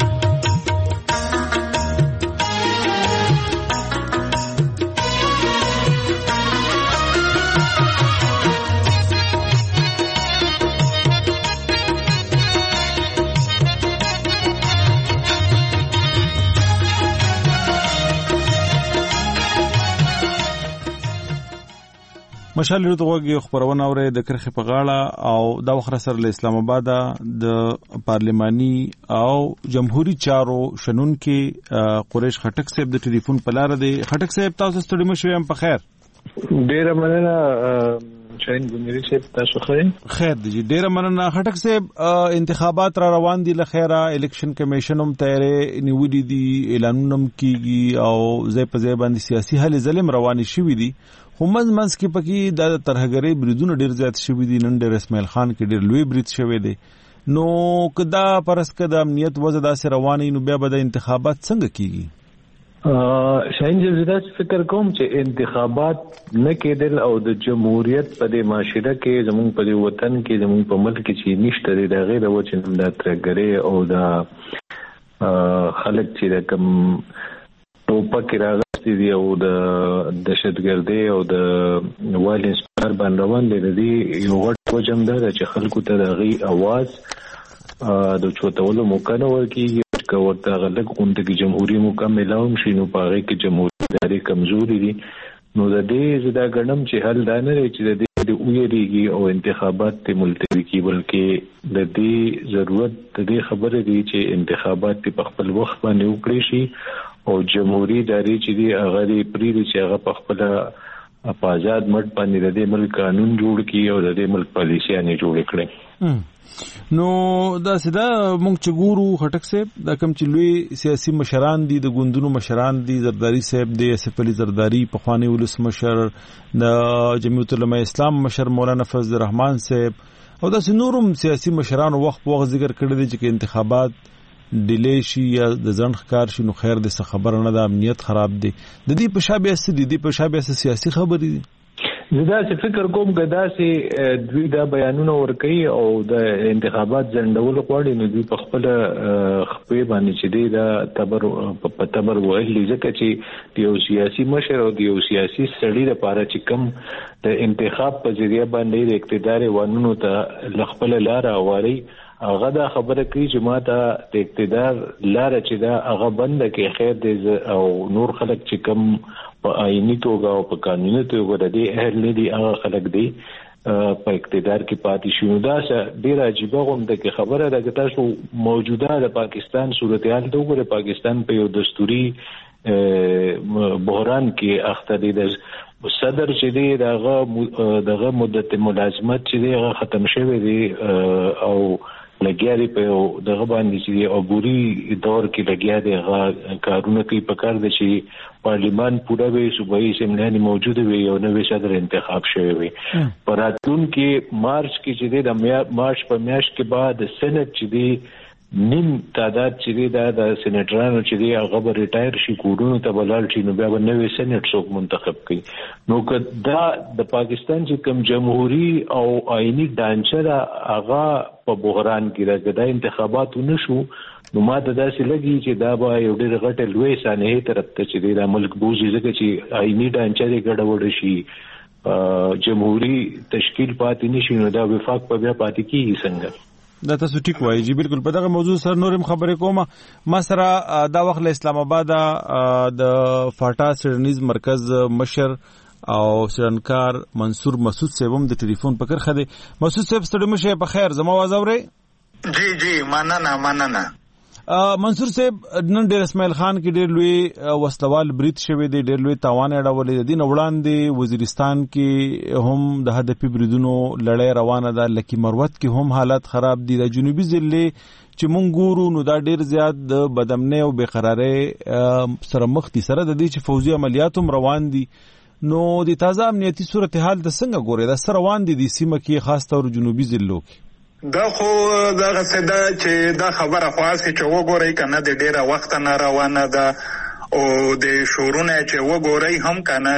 مشال لري خبرونه اوري د کرخه په غاړه او دا وخت سره له اسلام آباد د پارلماني او جمهوریت چارو شنن کې قریش خټک صاحب د ټلیفون په لار دی. خټک صاحب تاسو ستړي مشوي هم په خیر؟ ډیره مننه شاین ګونری صاحب تاسو خیر دی. ډیره مننه خټک صاحب. انتخابات را روان دي لخيره الیکشن کمیشن هم تیارې نیولې دي اعلانونه کیږي او زې په ځای باندې سیاسي هلې ظلم رواني شوې دي خو منځ کې پکې د ترهګرۍ بریدونه ډیر زیات شوي دي. نن ډیر اسماعیل خان کې ډیر لوی برید شوی دی نو کدا پرس کدا امنیت وځه داسې رواني نو بیا به د انتخابات څنګه کیږي؟ شاین زیات فکر کوم چې انتخابات نه کېدل او د جمهوریت په د معاشره کې زموږ په وطن کې زموږ په ملک کې چې نشته د غیر او چې د ترهګرۍ او د خلک چې کوم ټوپک راغستې دي او د دهشتګردۍ او د وایلنس پر باندې روان دي یو غټ وجم ده چې خلکو ته دغه आवाज د چوتولو موقع نه ورکیږي که ورته غلط غونډه کې جمهوریت مکمل هم شي نو پاره کې جمهوریت داري کمزوري دي نو د دې زدا غنم چې حل دا نه لري چې د دې ویریږي او انتخابات ته ملتوي کی بلکې د دې ضرورت د دې خبره دی چې انتخابات په خپل وخت باندې وکړي شي او جمهوریت داري چې دی هغه پری چې هغه په خپل آزاد مټ باندې د ملک قانون جوړ کړي او د ملک پالیسیانه جوړ کړي. نو دا سیدا مونږ چې ګورو خټک صاحب دا کوم چې لوی سیاسي مشران دي د ګوندونو مشران دي زرداری صاحب دی اسف علي زرداری پخوانی ولس مشر د جمعیت العلماء اسلام مشر مولانا فضل الرحمن صاحب او دا نورم سیاسي مشران وخت په وخت ذکر کړی دي چې انتخابات ډیلی شي یا د ځن ښکار شي نو خیر د خبر نه د امنیت خراب دي د دې په شابه سیاسي خبرې دي. زدا چې فکر کوم غدا سي دوی دا بیانونه ورکوي او د انتخابات ځندول غواړي نو دوی په خپل خپې باندې چې دی دا تبر وایي ځکه چې یو سیاسي مشر او یو سیاسي سړی لپاره چې کوم د انتخاب په ذریعہ باندې د اقتدار وانونو ته خپل لار اواري هغه دا خبره کوي چې ماته د اقتدار لار چې دا هغه بند کې خیر دې او نور خلک چې کم په آئینی توګه او په قانوني توګه د دې اهل نه دي هغه خلک دي په اقتدار کې پاتې شو. دا ډیر عجیب غوم ده کې خبره ده چې تاسو موجوده د پاکستان صورتحال ته وګورئ. پاکستان په یو دستوري بحران کې اخته دي. د صدر چې دی دغه مدت ملازمت چې دی هغه ختم شوی دی او لګیا دی په دغه باندې چې عبوري دور کې لګیا دی. هغه کارونه کوي په کار دی چې پارلیمان پوره وي صوبایي اسمبلی موجوده وي او نوې صدر انتخاب شوی وي. په راتلونکي مارچ کې چې دی د مارچ په میاشت کې بعد سېنات چې دی نیم تعداد چې دی د سېنیټرانو چې دی هغه به ریټایر شي کورونو ته بلال شي نو بیا به نوې سېنیټ څوک منتخب کړي. نو که دا د پاکستان چې کوم جمهوریت او آئینی ډانچه هغه په بحران کې راځي دا انتخابات ونشو نو ماته داسې لګي چې دا به یو ډېر غټه لوی سانحې طرف ته چې د ملک بوزي ځکه چې آئینی ډانچه یې ګډوډ شي جمهوریت تشکیل پاتې نشي نو دا وفاق په بیا پاتې کیږي څنګه. دا تاسو ټیک وایي جی بالکل. په دغه موضوع سره نورم خبرې کومه ما سره دا وخت له اسلام آباد د فاټا سرنیز مرکز مشر او سرنکار منصور مسعود صاحب د ټلیفون په کرخه دی. مسعود صاحب ستړي مشه په خیر زما आवाज اورئ؟ جی مننه. منصور صاحب نن ډیر اسماعیل خان کې ډیر لوی وسلوال برید شوی دی ډیر لوی تاوان اړولې دي. نو وړاندې وزیرستان کې هم د هدفي بریدونو لړۍ روانه ده. لکه مروت کې هم حالت خراب دي. د جنوبي ضلع چې مونږ ګورو نو دا ډیر زیات د بدامنۍ او بېقرارۍ سره مخ دي. سره د دې چې فوزي عملیات هم روان دي نو د تازه امنیتي صورتحال د څنګه ګوري دا سره روان دي د سیمه کې خاص طور جنوبي ضلعو کې؟ دا خو دغه څه ده چې دا خبره خاصه چې وګورئ کنه د ډیره وخت نه روانه ده او د شورونه چې وګورئ هم کنه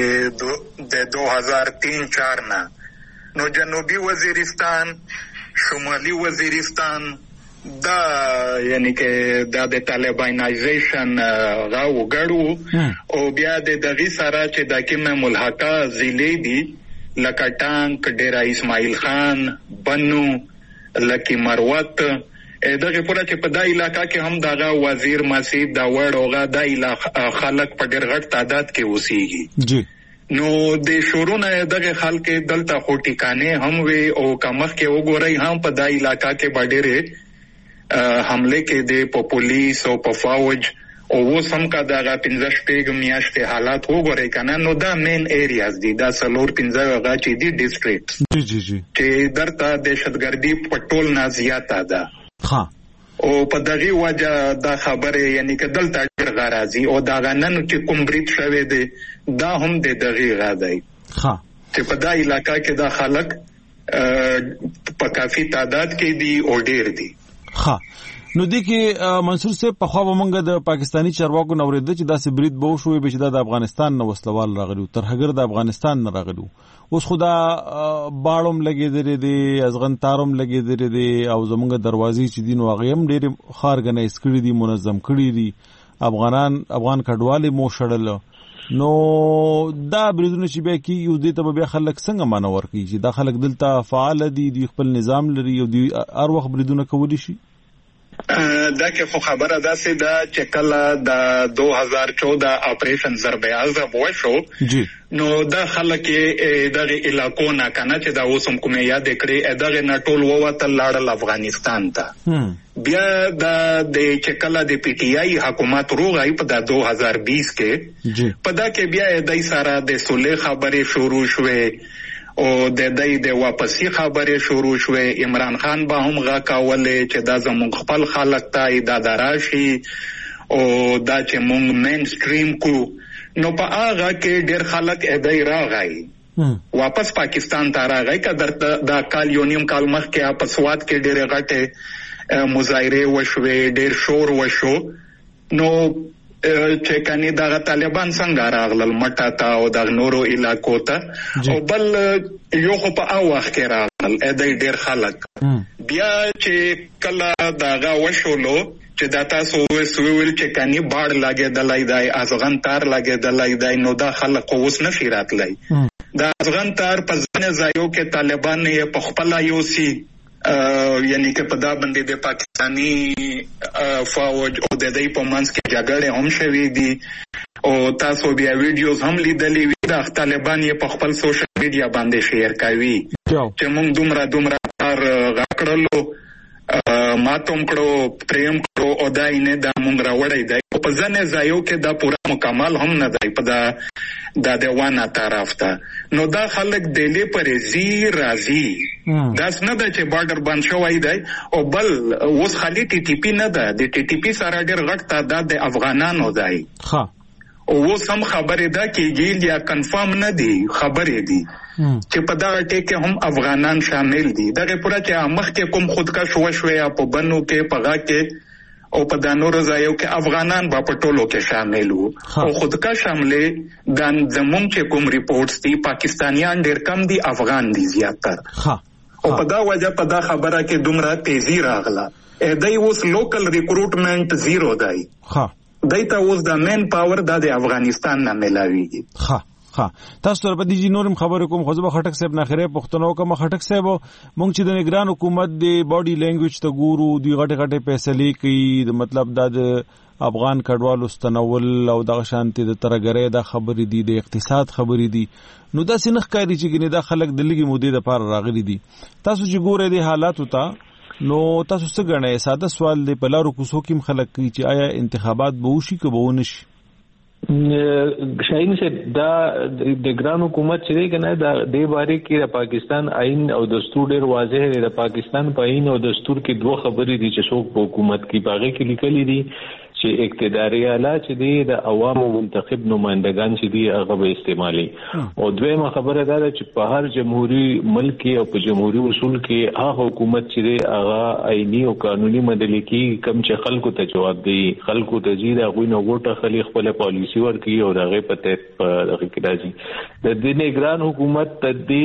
د 2003-4 نه نو جنوبي وزیرستان شمالي وزیرستان دا یعنی کې دا د طالبانایزیشن غا وګړو او بیا د دغه سره چې د کومه ملحقه ضلع دي لکه ټانک ډیرا اسماعیل خان بنو لکی مروت دغه پورا چې په دا علاقہ کې هم دغه وزیر مسعود دا وړوغه د علاقہ خلک په ډیر غټ تعداد کې اوسېږي جی. نو د شورونه دغه خلک دلته خو ټیکانه هم وي او کمخ کې وګورئ هم په دا علاقہ کې باندې حمله کې د پولیس او په فوج او وسم کا دغه 15 شپږ میاشتې حالات وګورئ کنه نو دا مین ایریاز دي دا سلور 15 هغه چې دي ډیسټریکټس جی چې درته دهشتګردي په ټول نه زیاته ده ها او په دغه وجه دا خبره یعنی که دلته ډیر غرازي او دا غنن چې کوم بریټ شوی دی دا هم د دغه غاځي ها چې په دا علاقہ کې دا خلک په کافي تعداد کې دي او ډیر دي ها. نو د کې منصور صاحب په خوا ومنګه د پاکستانی چارواکو نو ورېده چې داسې برید به وشوي به چې د افغانستان نو وسلوال راغلو تر هغه د افغانستان نه راغلو اوس خدا باړم لګېدلې دي ازغن تارم لګېدلې دي او زمونږ دروازې چې دین واغې هم ډېر خارګنه اسکړي دي منظم کړي دي افغان کډوالې مو شړل نو دا بریدونه چې بیا کې یو دې ته بیا خلک څنګه مانور کوي چې دا خلک دلته فعال دي خپل نظام لري او د هر وخت بریدونه کولی شي. دا کې خو خبره داسې ده چې کله د 2014 اپریشن ضرب اعظم وشو نو دا خلک دغه علاقو نه کنه چې دا اوسم کومه یاد کړی دغه نټول ووتل لاړل افغانستان ته بیا د چې کله د پی ټی آی حکومت روغای په 2020 کې په دا کې بیا دای سره د صلح خبرې شروع شوه او د دای د واپسی خبرې شروع شوه. عمران خان به هم غا کولې چې دا زموږ خپل خلک ته دا راشي او دا چې موږ مین سټریم کو نو په هغه کې ډېر خلک دای راغی واپس پاکستان ته راغی که دا کال یونیم کال مخکې په سواد کې ډېر غټه مظاهره وشوه ډېر شور وشو نو چې کني دغه طالبان څنګه راغلل مټه تا او د نورو علاقو ته او بل یو خو په او وخت کې راغلل د ډېر خلک بیا چې کله دغه وشولو چې دا تاسو ویل چې کني باړ لګېدلای دی افغان تار لګېدلای دی نو دا خلک اوس نشي راتلای دا افغان تار په ځینې ځایو کې طالبان یې په خپل یوسي یعنی که په دا باندې د پاکستانی فوج او د دې په منځ کې جګړې هم شوې دي او تاسو بیا ویډیوز هم لیدلې وي د طالبان یې په خپل سوشل میډیا باندې شیر کوي چې موږ دومره کار غکړلو ماتوم کړو پریم کړو او دا یې دا موږ راوړی دی په ځنې ځایو کې دا پورا مکمل هم نه دی په دا د وانه طرف ته نو دا خلک دلی پرېزي راځي داس نه ده چې بارډر بند شوی دی او بل اوس خالي ټي ټي پی نه ده د ټي ټي پی سره ډېر غټ تعداد د افغانانو دی او اوس هم خبرې ده کېږي یا کنفرم نه دي خبرې دي چې په دغه ټیکه هم افغانان شامل دي دغه پورا چې مخکې کوم خودکش وشوي په بنو کې په غا کې او په د نورو ځایو کې افغانان په ټولو کې شامل وو او خودکش حمله د زموږ چې کوم ریپورتس دي پاکستانیان ډېر کم دي افغان دي زیاتره او په دا وجه په دا خبره کې دومره تیزی راغله دای اوس لوکل ریکروټمنټ زیرو دی دای ته اوس د مین پاور د افغانستان نه ملاویږي تاسو تر په دې نورم خبرې کوم خو زه خټک صاحب نه خیره پښتنو کوم خټک صاحب مونږ چې د نگران حکومت دی باډي لینګویج ته ګورو دی غټه فیصله کوي د مطلب د افغان کډوالو استنول او د شانتي د ترګرې د خبرې دي د اقتصاد خبرې دي نو دا سینخ کاری چې ګنې دا خلک د لګي مودې د پار راغلي دي تاسو چې ګورئ د حالاتو ته نو تاسو څه غنئ ساده سوال دی په لارو کوڅو کې خلک کوي چې آیا انتخابات به وشي که به ونشي شاین سے دا د ګران حکومت چې دی کنه دا د باره کې د پاکستان آئین او دستور ډیر واضح دی د پاکستان په آئین او دستور کې دوه خبرې دي چې څوک په حکومت کې باغې کې لیکلي دي چې اقتداري اعلی چې دی د عوامو منتخب نمائندگان چې دی هغه به استعمالي او دویمه خبره دا ده چې په هر جمهوریت ملک او په جمهوریت اصول کې هغه حکومت چې دی هغه آئینی او قانوني مدلي کې کم چې خلکو ته جواب دی خلکو ته زیاده غوي نو ګټه خلی خپل پالیسی ورکي او دغه په کې راځي د دې نگران حکومت ته دی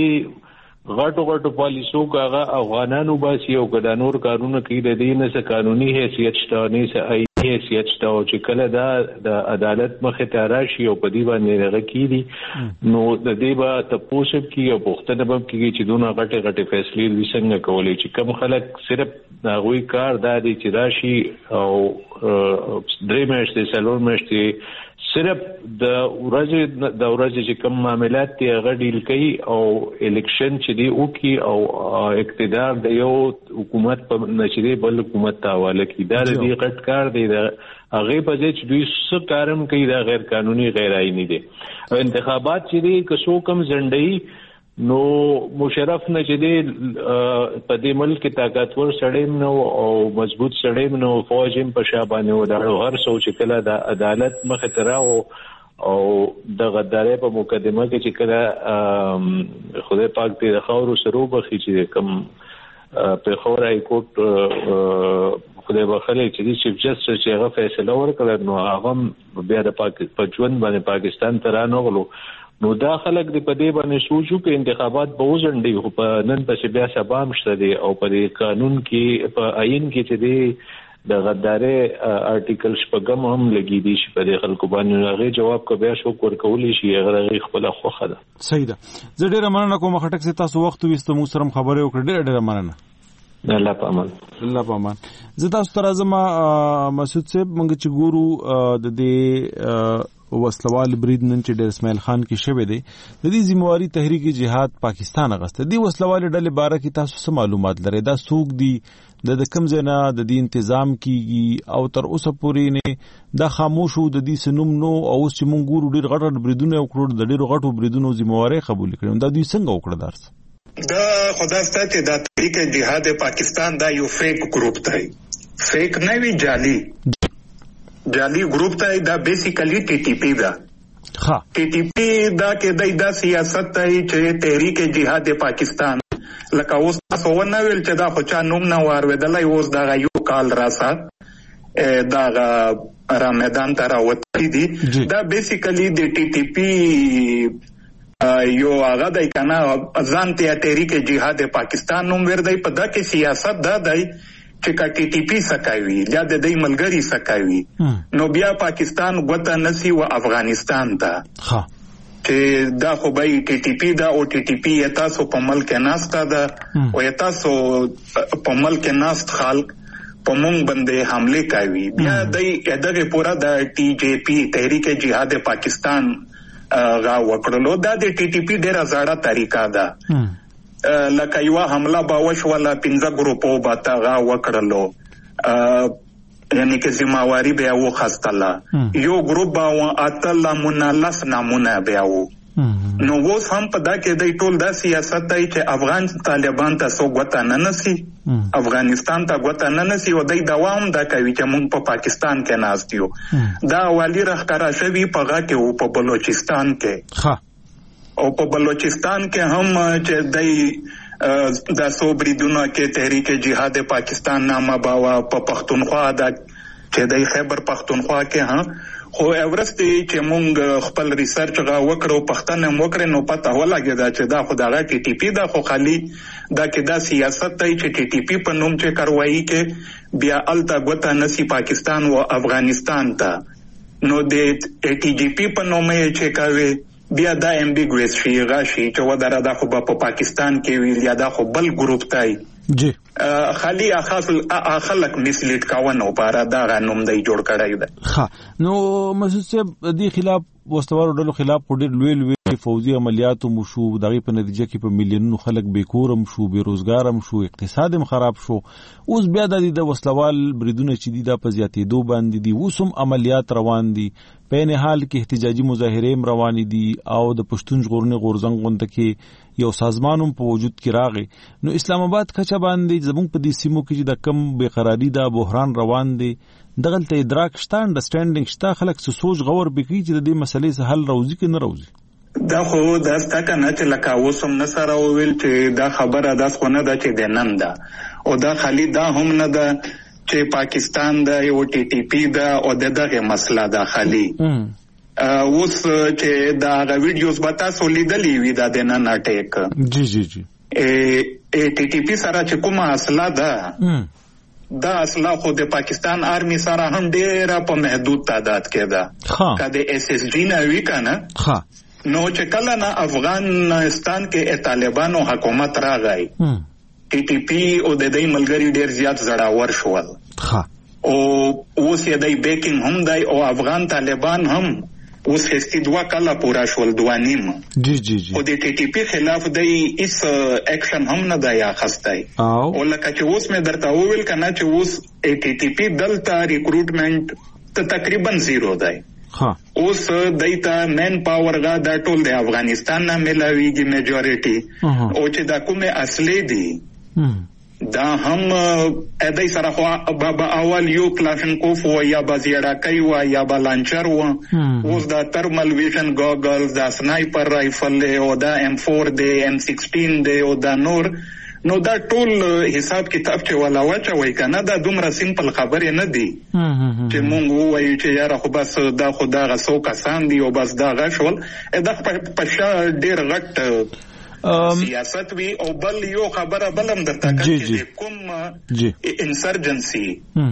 غټو پالیسو کاغه افغانانو باسي او کدا نور کارونه کوي د دې نه څه قانوني حیثیت شته نه څه حیثیت شته او چې کله دا د عدالت مخه ته راشي او په دې باندې راغکېږي نو د دې به تاسو کې او پښتنه به کې چې دونه غټه فیصله وسنګ کولې چې کم خلک صرف غوي کار دا دي چې راشي او درې میاشتې څلور میاشتې صرف د ورځې چې کوم معاملات دی غډیل کوي او الیکشن چې دی او کی او اقتدار د یو حکومت په نشری بل حکومت ته حواله کی دا دی غټ کار دی هغه په دې چې دوی څه کارم کوي دا غیر قانوني غیر آئینی دي او انتخابات چې دی که څو کم ځنډي نو مشرف نه چې دی په دې ملک کې طاقتور سړی نو او مضبوط سړی نو فوج هم په شابانه وداړو هر څو چې کله د عدالت مخ ته راو او د غدارې په مقدمه کې چې کله خدای پاک دې خاور سرو بخي چې کم په خور هاي کورټ خدای بخله چې چیف جسټس چې هغه فیصله ورکړه نو هغه بیا د پاکستان باندې پاکستان ته رانغلو نو دا خلک د پدې باندې سوچو کې انتخابات به وځنډي خو په نن پسې بیا سبا مشته دي او په قانون کې په آئین کې چې دی د غدارې آرټیکل شپږم هم لګي دي چې په خلکو باندې هغه جواب کو بیا شو ورکول شي هغه خپل خوخه ده صحیح ده زه ډیره مننه کوم خټک سي تاسو وخت وستو مو سره خبرې وکړې ډیره مننه الله پامان زه تاسو تر ازما مسعود صاحب مونږ چې ګورو د دې وسلوال برید نن چې ډیر اسماعیل خان کې شوه دی د دې ذمہواری تحریک جهاد پاکستان غسته دی وسلوال ډلې باره کې تاسو څه معلومات لرئ دا سوق دی د کم ځنا د دې تنظیم کیږي او تر اوسه پورې نه دا خاموشو د دې سنوم نو او چې مونږ ګورو ډیر غټ بریدونه وکړو د ډیر غټو بریدونو ذمہواری قبول کړو دا دوی څنګه وکړه درس دا خدای ستاسو د تحریک جهاد پاکستان دا یو فیک گروپ دی فیک نه وی جعلی گروپ ته دا بیسیکلی ټي ټي پی دا ټي ټي پی دا کې دا سیاست دی چې تحریک جهاد پاکستان لکه اوس تاسو ونه ویل چې دا خو چا نوم نه وارویدلای اوس دا یو کال راسه دا را میدان ته راوتلي دي. دا بیسیکلی د ټي ټي پی یو هغه دی کنه ځان ته تحریک جهاد پاکستان نوم ورده. په دا کې سیاست دا دی چې کا ټي ټي پی سکاوي یا د دې ملګری سکاوي نو بیا پاکستان غوته نسی و افغانستان ته چې دا خو به ټي ټي پی دا او ټي ټي پی تاسو په ملک ناستا دا او تاسو په ملک ناست خلک په مونږ باندې حمله کوي. بیا دغه پورا د ټي جي پی تحریک جهاد پاکستان غا وکړلو. دا د ټي ټي پی ډیره زړه طریقه ده. لکه یو حمله به وشوله 15 ګروپو به تا غا وکړلو یعنی که ذمہواری به او خستله یو ګروپ به اتل منالف نامونه به او نو اوس هم په دا کې د ټول د سیاست دی چې افغان طالبان ته سو غوته نه نسی افغانستان ته غوته نه نسی او د دوام دا کوي چې موږ په پاکستان کې ناستیو. دا والی راخکارا شوی په غا کې او په بلوچستان کې او په بلوچستان کې هم چې د صوبریدونو کې تحریک جهاد پاکستان نامه باوا په پښتونخوا دا چې د خیبر پښتونخوا کې خو اورستی چې مونږ خپل ریسرچ غا وکړو پښتنه موکره نو پته ولګی دا چې دا خدای ټي ټي پی دا خو خالی دا کې دا سیاست دی چې ټي ټي پی په نوم چې کاروایی کې بیا التا غوته نسی پاکستان او افغانستان ته نو د ټي جي پی په نوم چې کاوي بیا دا امبیګوس شي غاشي چې ودره دا خو په پاکستان کې ویل یا دا خو بل ګروپ تای جی خالی خلک مسلیډ کاونه لپاره دا غنوم دی جوړ کړی دی. نو مسعود صاحب دې خلاف وستوارو ډلو خلاف ډېر لوی فوزي عملیات مشو دغه په نتیجه کې په میلیونونو خلک بیکورم شو بیروزګارم شو اقتصاد هم خراب شو. اوس بیا د وسلوال بریدونه چې دي دا په زیاتېدو باندې دي اوسم عملیات روان دي په نه حال کې احتجاجي مظاهره هم روان دي او د پښتون ژغورنې غورځنګ غونډه کې یو سازمانوم په وجود کې راغی. نو اسلام آباد کچا باندې زموږ په دې سیمو کې چې د کم بیقراری دا بحران روان دي دغلته ادراک شته انډرستانډینګ شته خلک څه سوچ غور بکی چې د دې مسلې سره حل راوځي کې نه راوځي. دا خو دا ستکه نه چې لکه اوسم نه سره ویل چې دا خبره داس خو نه ده چې د نن ده او دا خالی دا هم نه ده چې پاکستان دا یو ټي ټي پی دا او دغه مسله ده خالی اوس چې دا ویډیوز به تاسو لیدلې وي دا د نن اٹیک جی ټي ټي پی سره چې کومه اصله ده دا اصله خو د پاکستان آرمی سره هم ډیره په محدود تعداد کې ده کده اس اس جی نه وی کنه نو چې کله نه افغانستان کې طالبانو حکومت راغی ټي ټي پی او د دې ملګری ډیر زیات زړاور شول او اوس یې د بیکینګ هم دی او افغان طالبان هم اوس هستی 2 کاله پورا شول 2 نیم جی او د ټي ټي پی خلاف د اس اکشن هم نه دی اخستای او لکه چې اوس مې درته وویل کنه چې اوس ټي ټي پی دلته ریکروټمنټ ته تقریبا زیرو دی اوس دایته مین پاور غا دا ټول د افغانستان نه ملاویږي میجورټي او چې دا کومه اصلي دي دا هم ادای سره خو بابا اول یو کلاشنکوف و یا بازیړاکای و یا بلانچر و اوس دا ترمل ویژن ګاګلز دا سنایپر رائفل او دا M4 دی M16 دی او دا نور نو دا ټول حساب کتاب چې ولا واچوي کنه دا دومره سیمپل خبره نه دی چې مونږ وایو چې یاره خو بس دا خدا غسو کسان دی او بس دا غشول دا په شا ډیر غټ سیاست وی او بل یو خبره بلم درته کوي کوم انسرجنسی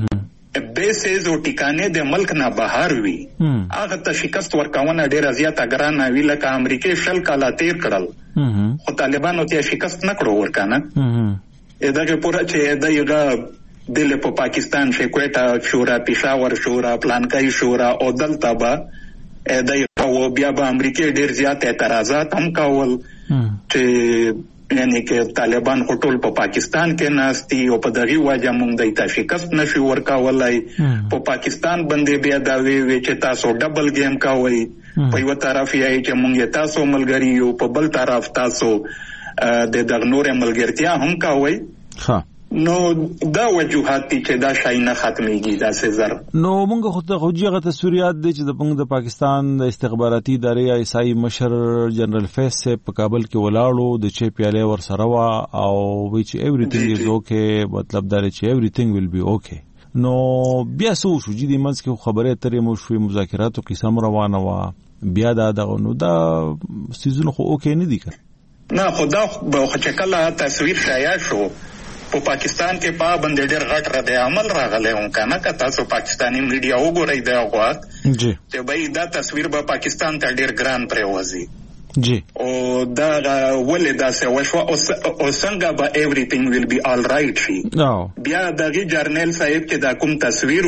بیسز او ټیکانې د ملک نه بهر وی هغه ته شکست ورکاونه ډیره زیاته ګرانه وی لکه امریکای 10 کاله تیر کړل خو طالبانو ته شکست نکړو ورکانه دغه پورا چې دغه دل په پاکستان شیکوټا شورا پېښور شورا پلانکای شورا او دلته به دغه بیا به امریکای ډیر زیات اعتراضات هم کول چې یعنی کې طالبان ټول په پاکستان کې ناشتي او په دغه وجه موږ د شکست نشو ورکولای په پاکستان باندې بیا دا وی چې تاسو ډبل گیم کوي په یو طرف یې چې موږ تاسو ملګری یو په بل طرف تاسو د دغه نور ملګرتیا هم کوي نو دا وجوهات چې دا شای نه ختميږي دا سزر نو موږ خو ته خوږیغه تصویرات دي چې د پاکستان د استخباراتي ادارې ایسای مشر جنرال فیس په کابل کې ولاړو د چي پیاله ور سره وا او وی چې everything is okay مطلب دا چې everything will be okay نو بیا سو شو چې د منځ کې خبره ترې مو شوې مذاکراتو قسم روانه وا بیا دغه نو دا سيزونه خو اوکې نه دي کړ نه خدا خو چې کله تصویر شایع شو په پاکستان کې پابند ډېر غټ رد عمل راغلی هم کنه که تاسو پاکستاني میډیا وګورئ دا وخت جی چې بای دا تصویر به پاکستان ته ډېر ګران پریوځي جی او دا ولې دا څه وشو او څنګه به everything will be all right شي بیا دغه جرنل صاحب چې دا کوم تصویر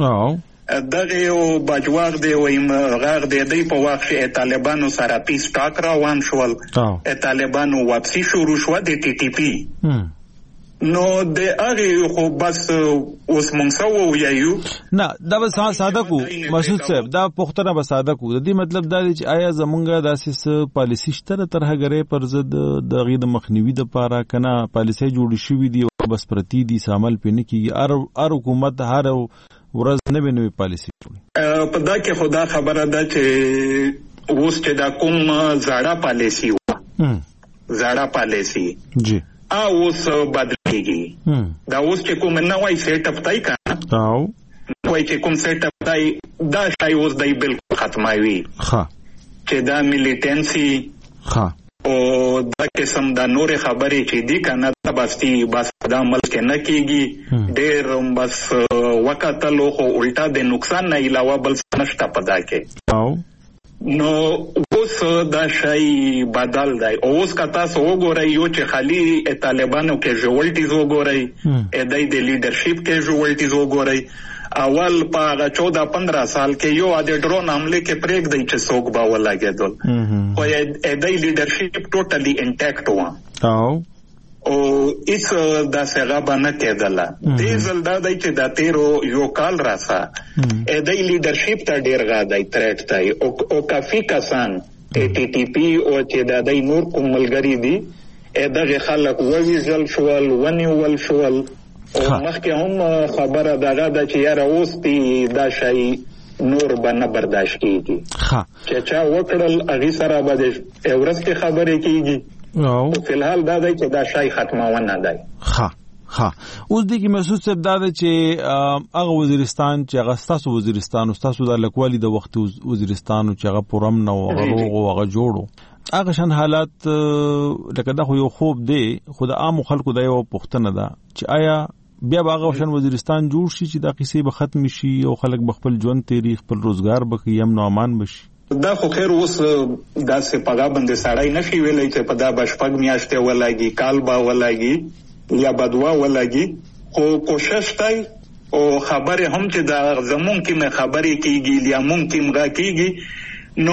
و دغه یو بجواغ دی وایم غاغ دی په وخت چې طالبانو سره پیس ټاک روان شول طالبانو واپسی شروع شو د ټي ټي پی نو د هغه خو بس اوس مونږ سو یایو نه دا به ساده کو مسعود صاحب دا پختنه به ساده کو د دې مطلب دا دی چې آیا زمونږه داسې پالیسی شته تر هغه پر ضد د غید مخنیوي د پاره کنه پالیسی جوړ شوې دي او بس پرتی دي عمل پنه کیږي هر حکومت هر ورځ نوې پالیسی جوړي په دا کې خدا خبره ده چې اوس چې دا کوم زړه پالیسی و زړه پالیسی جی اوس بدلېږي دا اوس چې کوم نوای سیټ اپ تای کنه وای چې کوم سیټ اپ تای دا شای اوس دای بالکل ختموي چې دا میلیټنسي او دا قسم دا نور خبرې چې دی کنه دا بس دا ملک نه کیږي ډېر بس وخت له خو الټا د نقصان نه علاوه بل څه نشته پدا کې نو اوس دا شای بدل دی اوس کتا سو وګورئ یو چې خالی طالبانو کې جوړټیز وګورئ دای د لیډرشپ کې جوړټیز وګورئ اول په 14-15 سال کې یو د ډرون حمله کې پریک دی چې څوک با ولاګېدل خو دای لیډرشپ ټوټلی انټیکټ و او اس دا څنګه باندې کېدله دې زلدا دای چې دا تیرو یو کال راځه دای لیډرشپ ته ډیر غاډای ترټ تای او کافي کسان ټي ټي پی او چې دا دای نور کوم ملګری دي دغه خلک وویزل شول ونیول شول او مخکې هم خبره دغه د چې یاره اوس دی دا شی نور باندې برداشت کیږي چې چا وکړل هغه سره به ورسته خبرې کیږي او فلحال دا دی چې دا شای ختمونه دی اوس د کی مسعود صاحب دا چې هغه وزیرستان چې هغه ستاسو وزیرستان او ستاسو د لکوالي د وخت وزیرستان چې هغه پرم نو هغه هغه جوړو هغه شان حالات لکه دا خو یو خوب دی خو د عام خلکو د یو پښتنه ده چې آیا بیا هغه شان وزیرستان جوړ شي چې دا قصې به ختم شي او خلک بخپل ژوند تاریخ خپل روزګار به یم نو امان بشي دا خو خیر اوس دا سه پګا باندې سړی نشي ویلای چې په دا بشپګ میاشته ولاږي کال با ولاږي یا بدوا ولاږي خو کوشش تای او خبره هم چې دا زمون کې خبرې کیږي یا ممکن را کیږي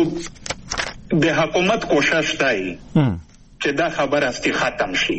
نو د حکومت کوشش تای چې دا خبره است ختم شي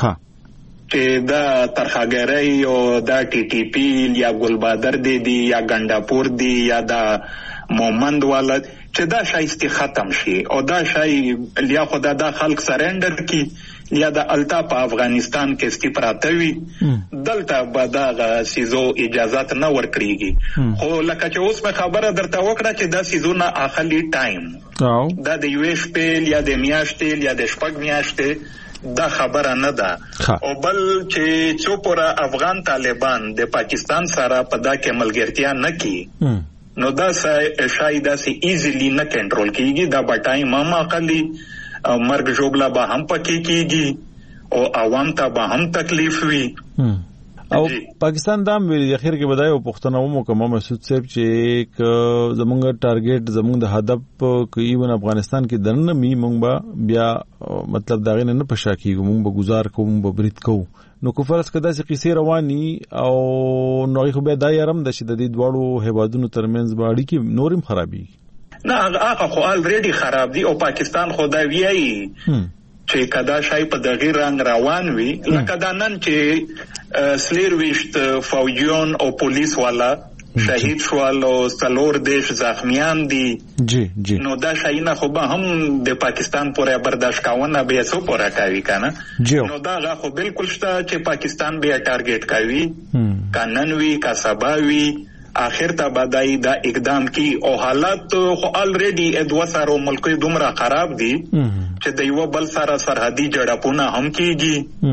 چې دا ترخاګری او دا ټي ټي پی یا ګلبادر دی یا ګنداپور دی یا دا مومند ولد چې دا شایسته ختم شي او دا شای لیا خدا دا خلک سرندر کی یا د التا په افغانستان کې استپراتوي دلته به دا سيزو اجازهات نه ورکړيږي خو لکه چې اوس په خبره درته وکړه چې دا سيزونه اخلي ټایم دا د یو شپې یا د میاشتې یا د شپږ میاشتې دا خبره نه ده او بل چې څوپره افغان طالبان د پاکستان سره په دا کې ملګرتیا نه کی نو دا شاید داسې ایزیلی نه کنټرول کیږي دا بټای ماما خلی مرګ جوړلا به هم پکې کیږي او عوام ته به هم تکلیف وي او پاکستان دا ویل د اخر کې بدای او پښتنو مکمل مسعود صاحب چې زمونږ ټارګټ زمونږ د هدف کوي ون افغانستان کې دنه می مونږ بیا مطلب دا غنه نه پښا کیږي مونږ به گزار کوم به برید کوو نو کوفرس کدا چې قصې رواني او نو خو به دا يرم د شدت دوړو هوادونو ترمنځ باندې کې نورم خرابي نه هغه خو الریډي خراب دي او پاکستان خو دا ویایي چې کدا شای په دغه رنگ روان وي لکه دا نن چې سلیرويشت فوجیون او پولیس والا شهید شوال او څلور دیش زخمیان دي جی نو دا شاینا خو به هم د پاکستان پورې برداشت کاونه به څو پورا کوي کنه نو دا خو بالکل شته چې پاکستان به ټارګټ کوي قانون وی کا سباوي آخر ته بدای دا اقدام کی او حالات خو الریډي ادو سره ملک دومره خراب دي چې د یو بل سره سرحدي جړپونه هم کیږي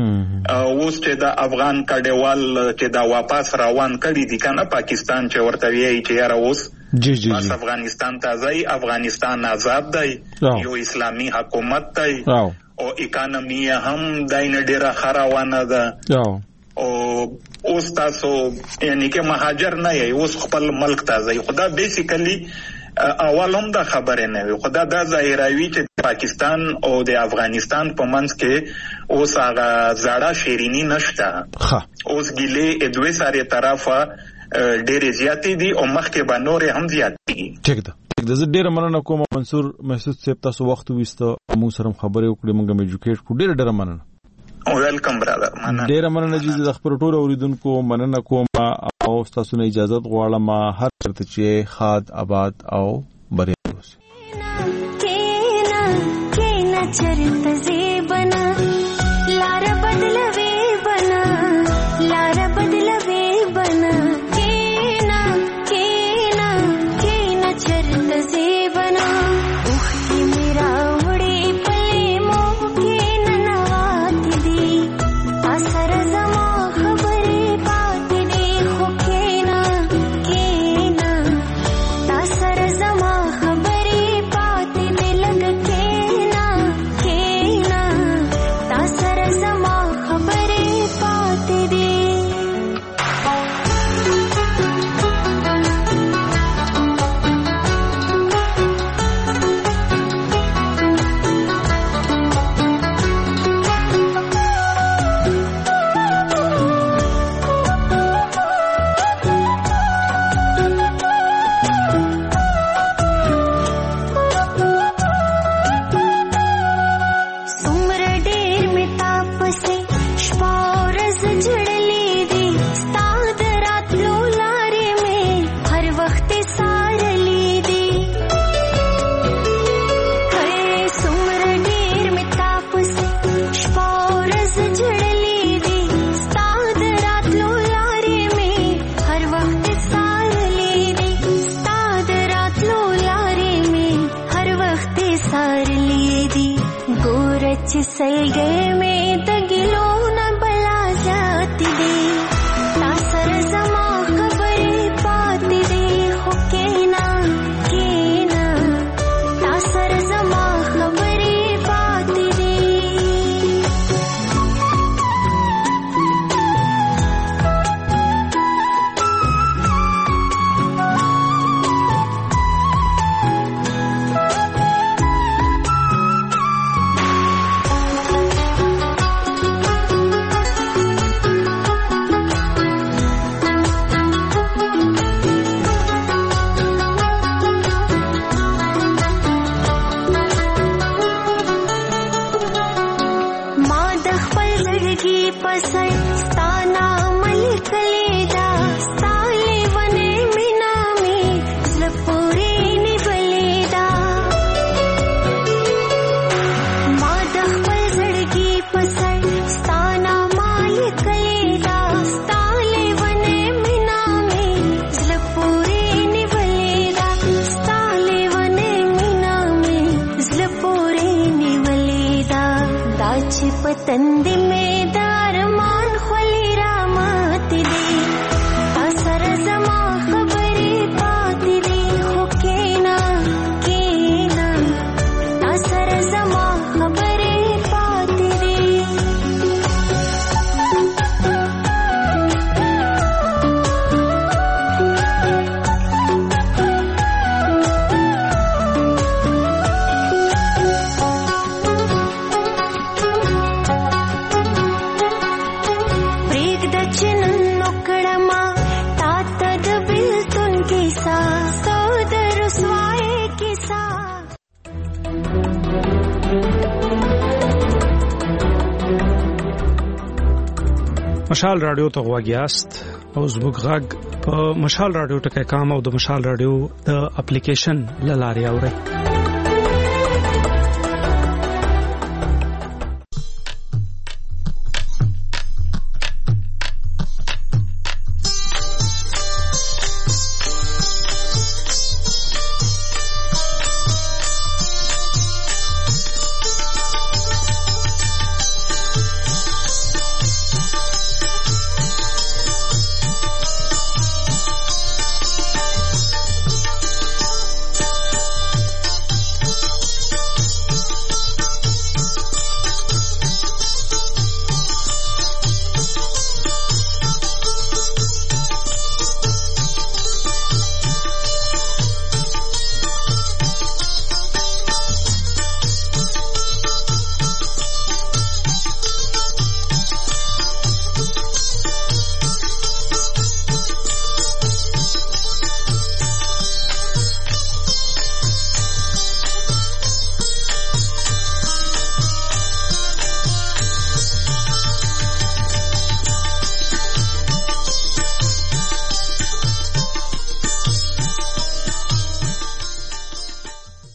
اوس چې د افغان کډوال چې دا واپس روان کړي دي کنه پاکستان چې ورته ویي چې یاره اوس بس افغانستان ته ځي، افغانستان آزاد دی، یو اسلامي حکومت دی او اکانومي هم داینه ډیره خروانه ده او اوس تاسو یعنی کې مهاجر نه یې، اوس خپل ملک ته ځي. خدا بیسیکلی اول هم دا خبره نه وي، خدا دا ظاهروي چې پاکستان او د افغانستان په منځ کې اوس هغه زړه شیرینی نشته. اوس ګیلې دوی سره طرفه ډېرې زیاتې دي او مخکې به نورې هم زیاتې دي. ټیک ده زه ډېره مننه کوم منصور محسود صاحب، تاسو وخت وویسته موږ سره خبرې وکړې، موږ هم ایجوکیټ کړو. ډېره مننه. ویلکم برادر. مننه. ډېره مننه چې د خپل ټول اوریدونکو مننه کوم او تاسو نه اجازه غواړم هر چرته چې خاد آباد او بریالي اوسئ. کینا چرته زیبنا لار بدلوي بنا، لار بدلوي بنا، کینا چرته زیبنا اوخ کی میرا وړي پلي مو کینا نوات دي اثر زما خبرې پات دي خو کینا اثر زما خبرې پات دي لګ کینا اثر زما خبرې پات دي. सलगे में तगिलो न बला जाती दे तासर जमा खबरें पाती दे हो केना तासर जमा खबरें पाती दे. पतंदी में दारमान खोली रामत दे असर जमा खबरें पाती दे हो केना असर जमा खबरें पाती दे. مشال رادیو ته غواګیاست او زموږ غږ په مشال رادیو ټکای کام او د مشال رادیو د اپلیکیشن لاره اورئ.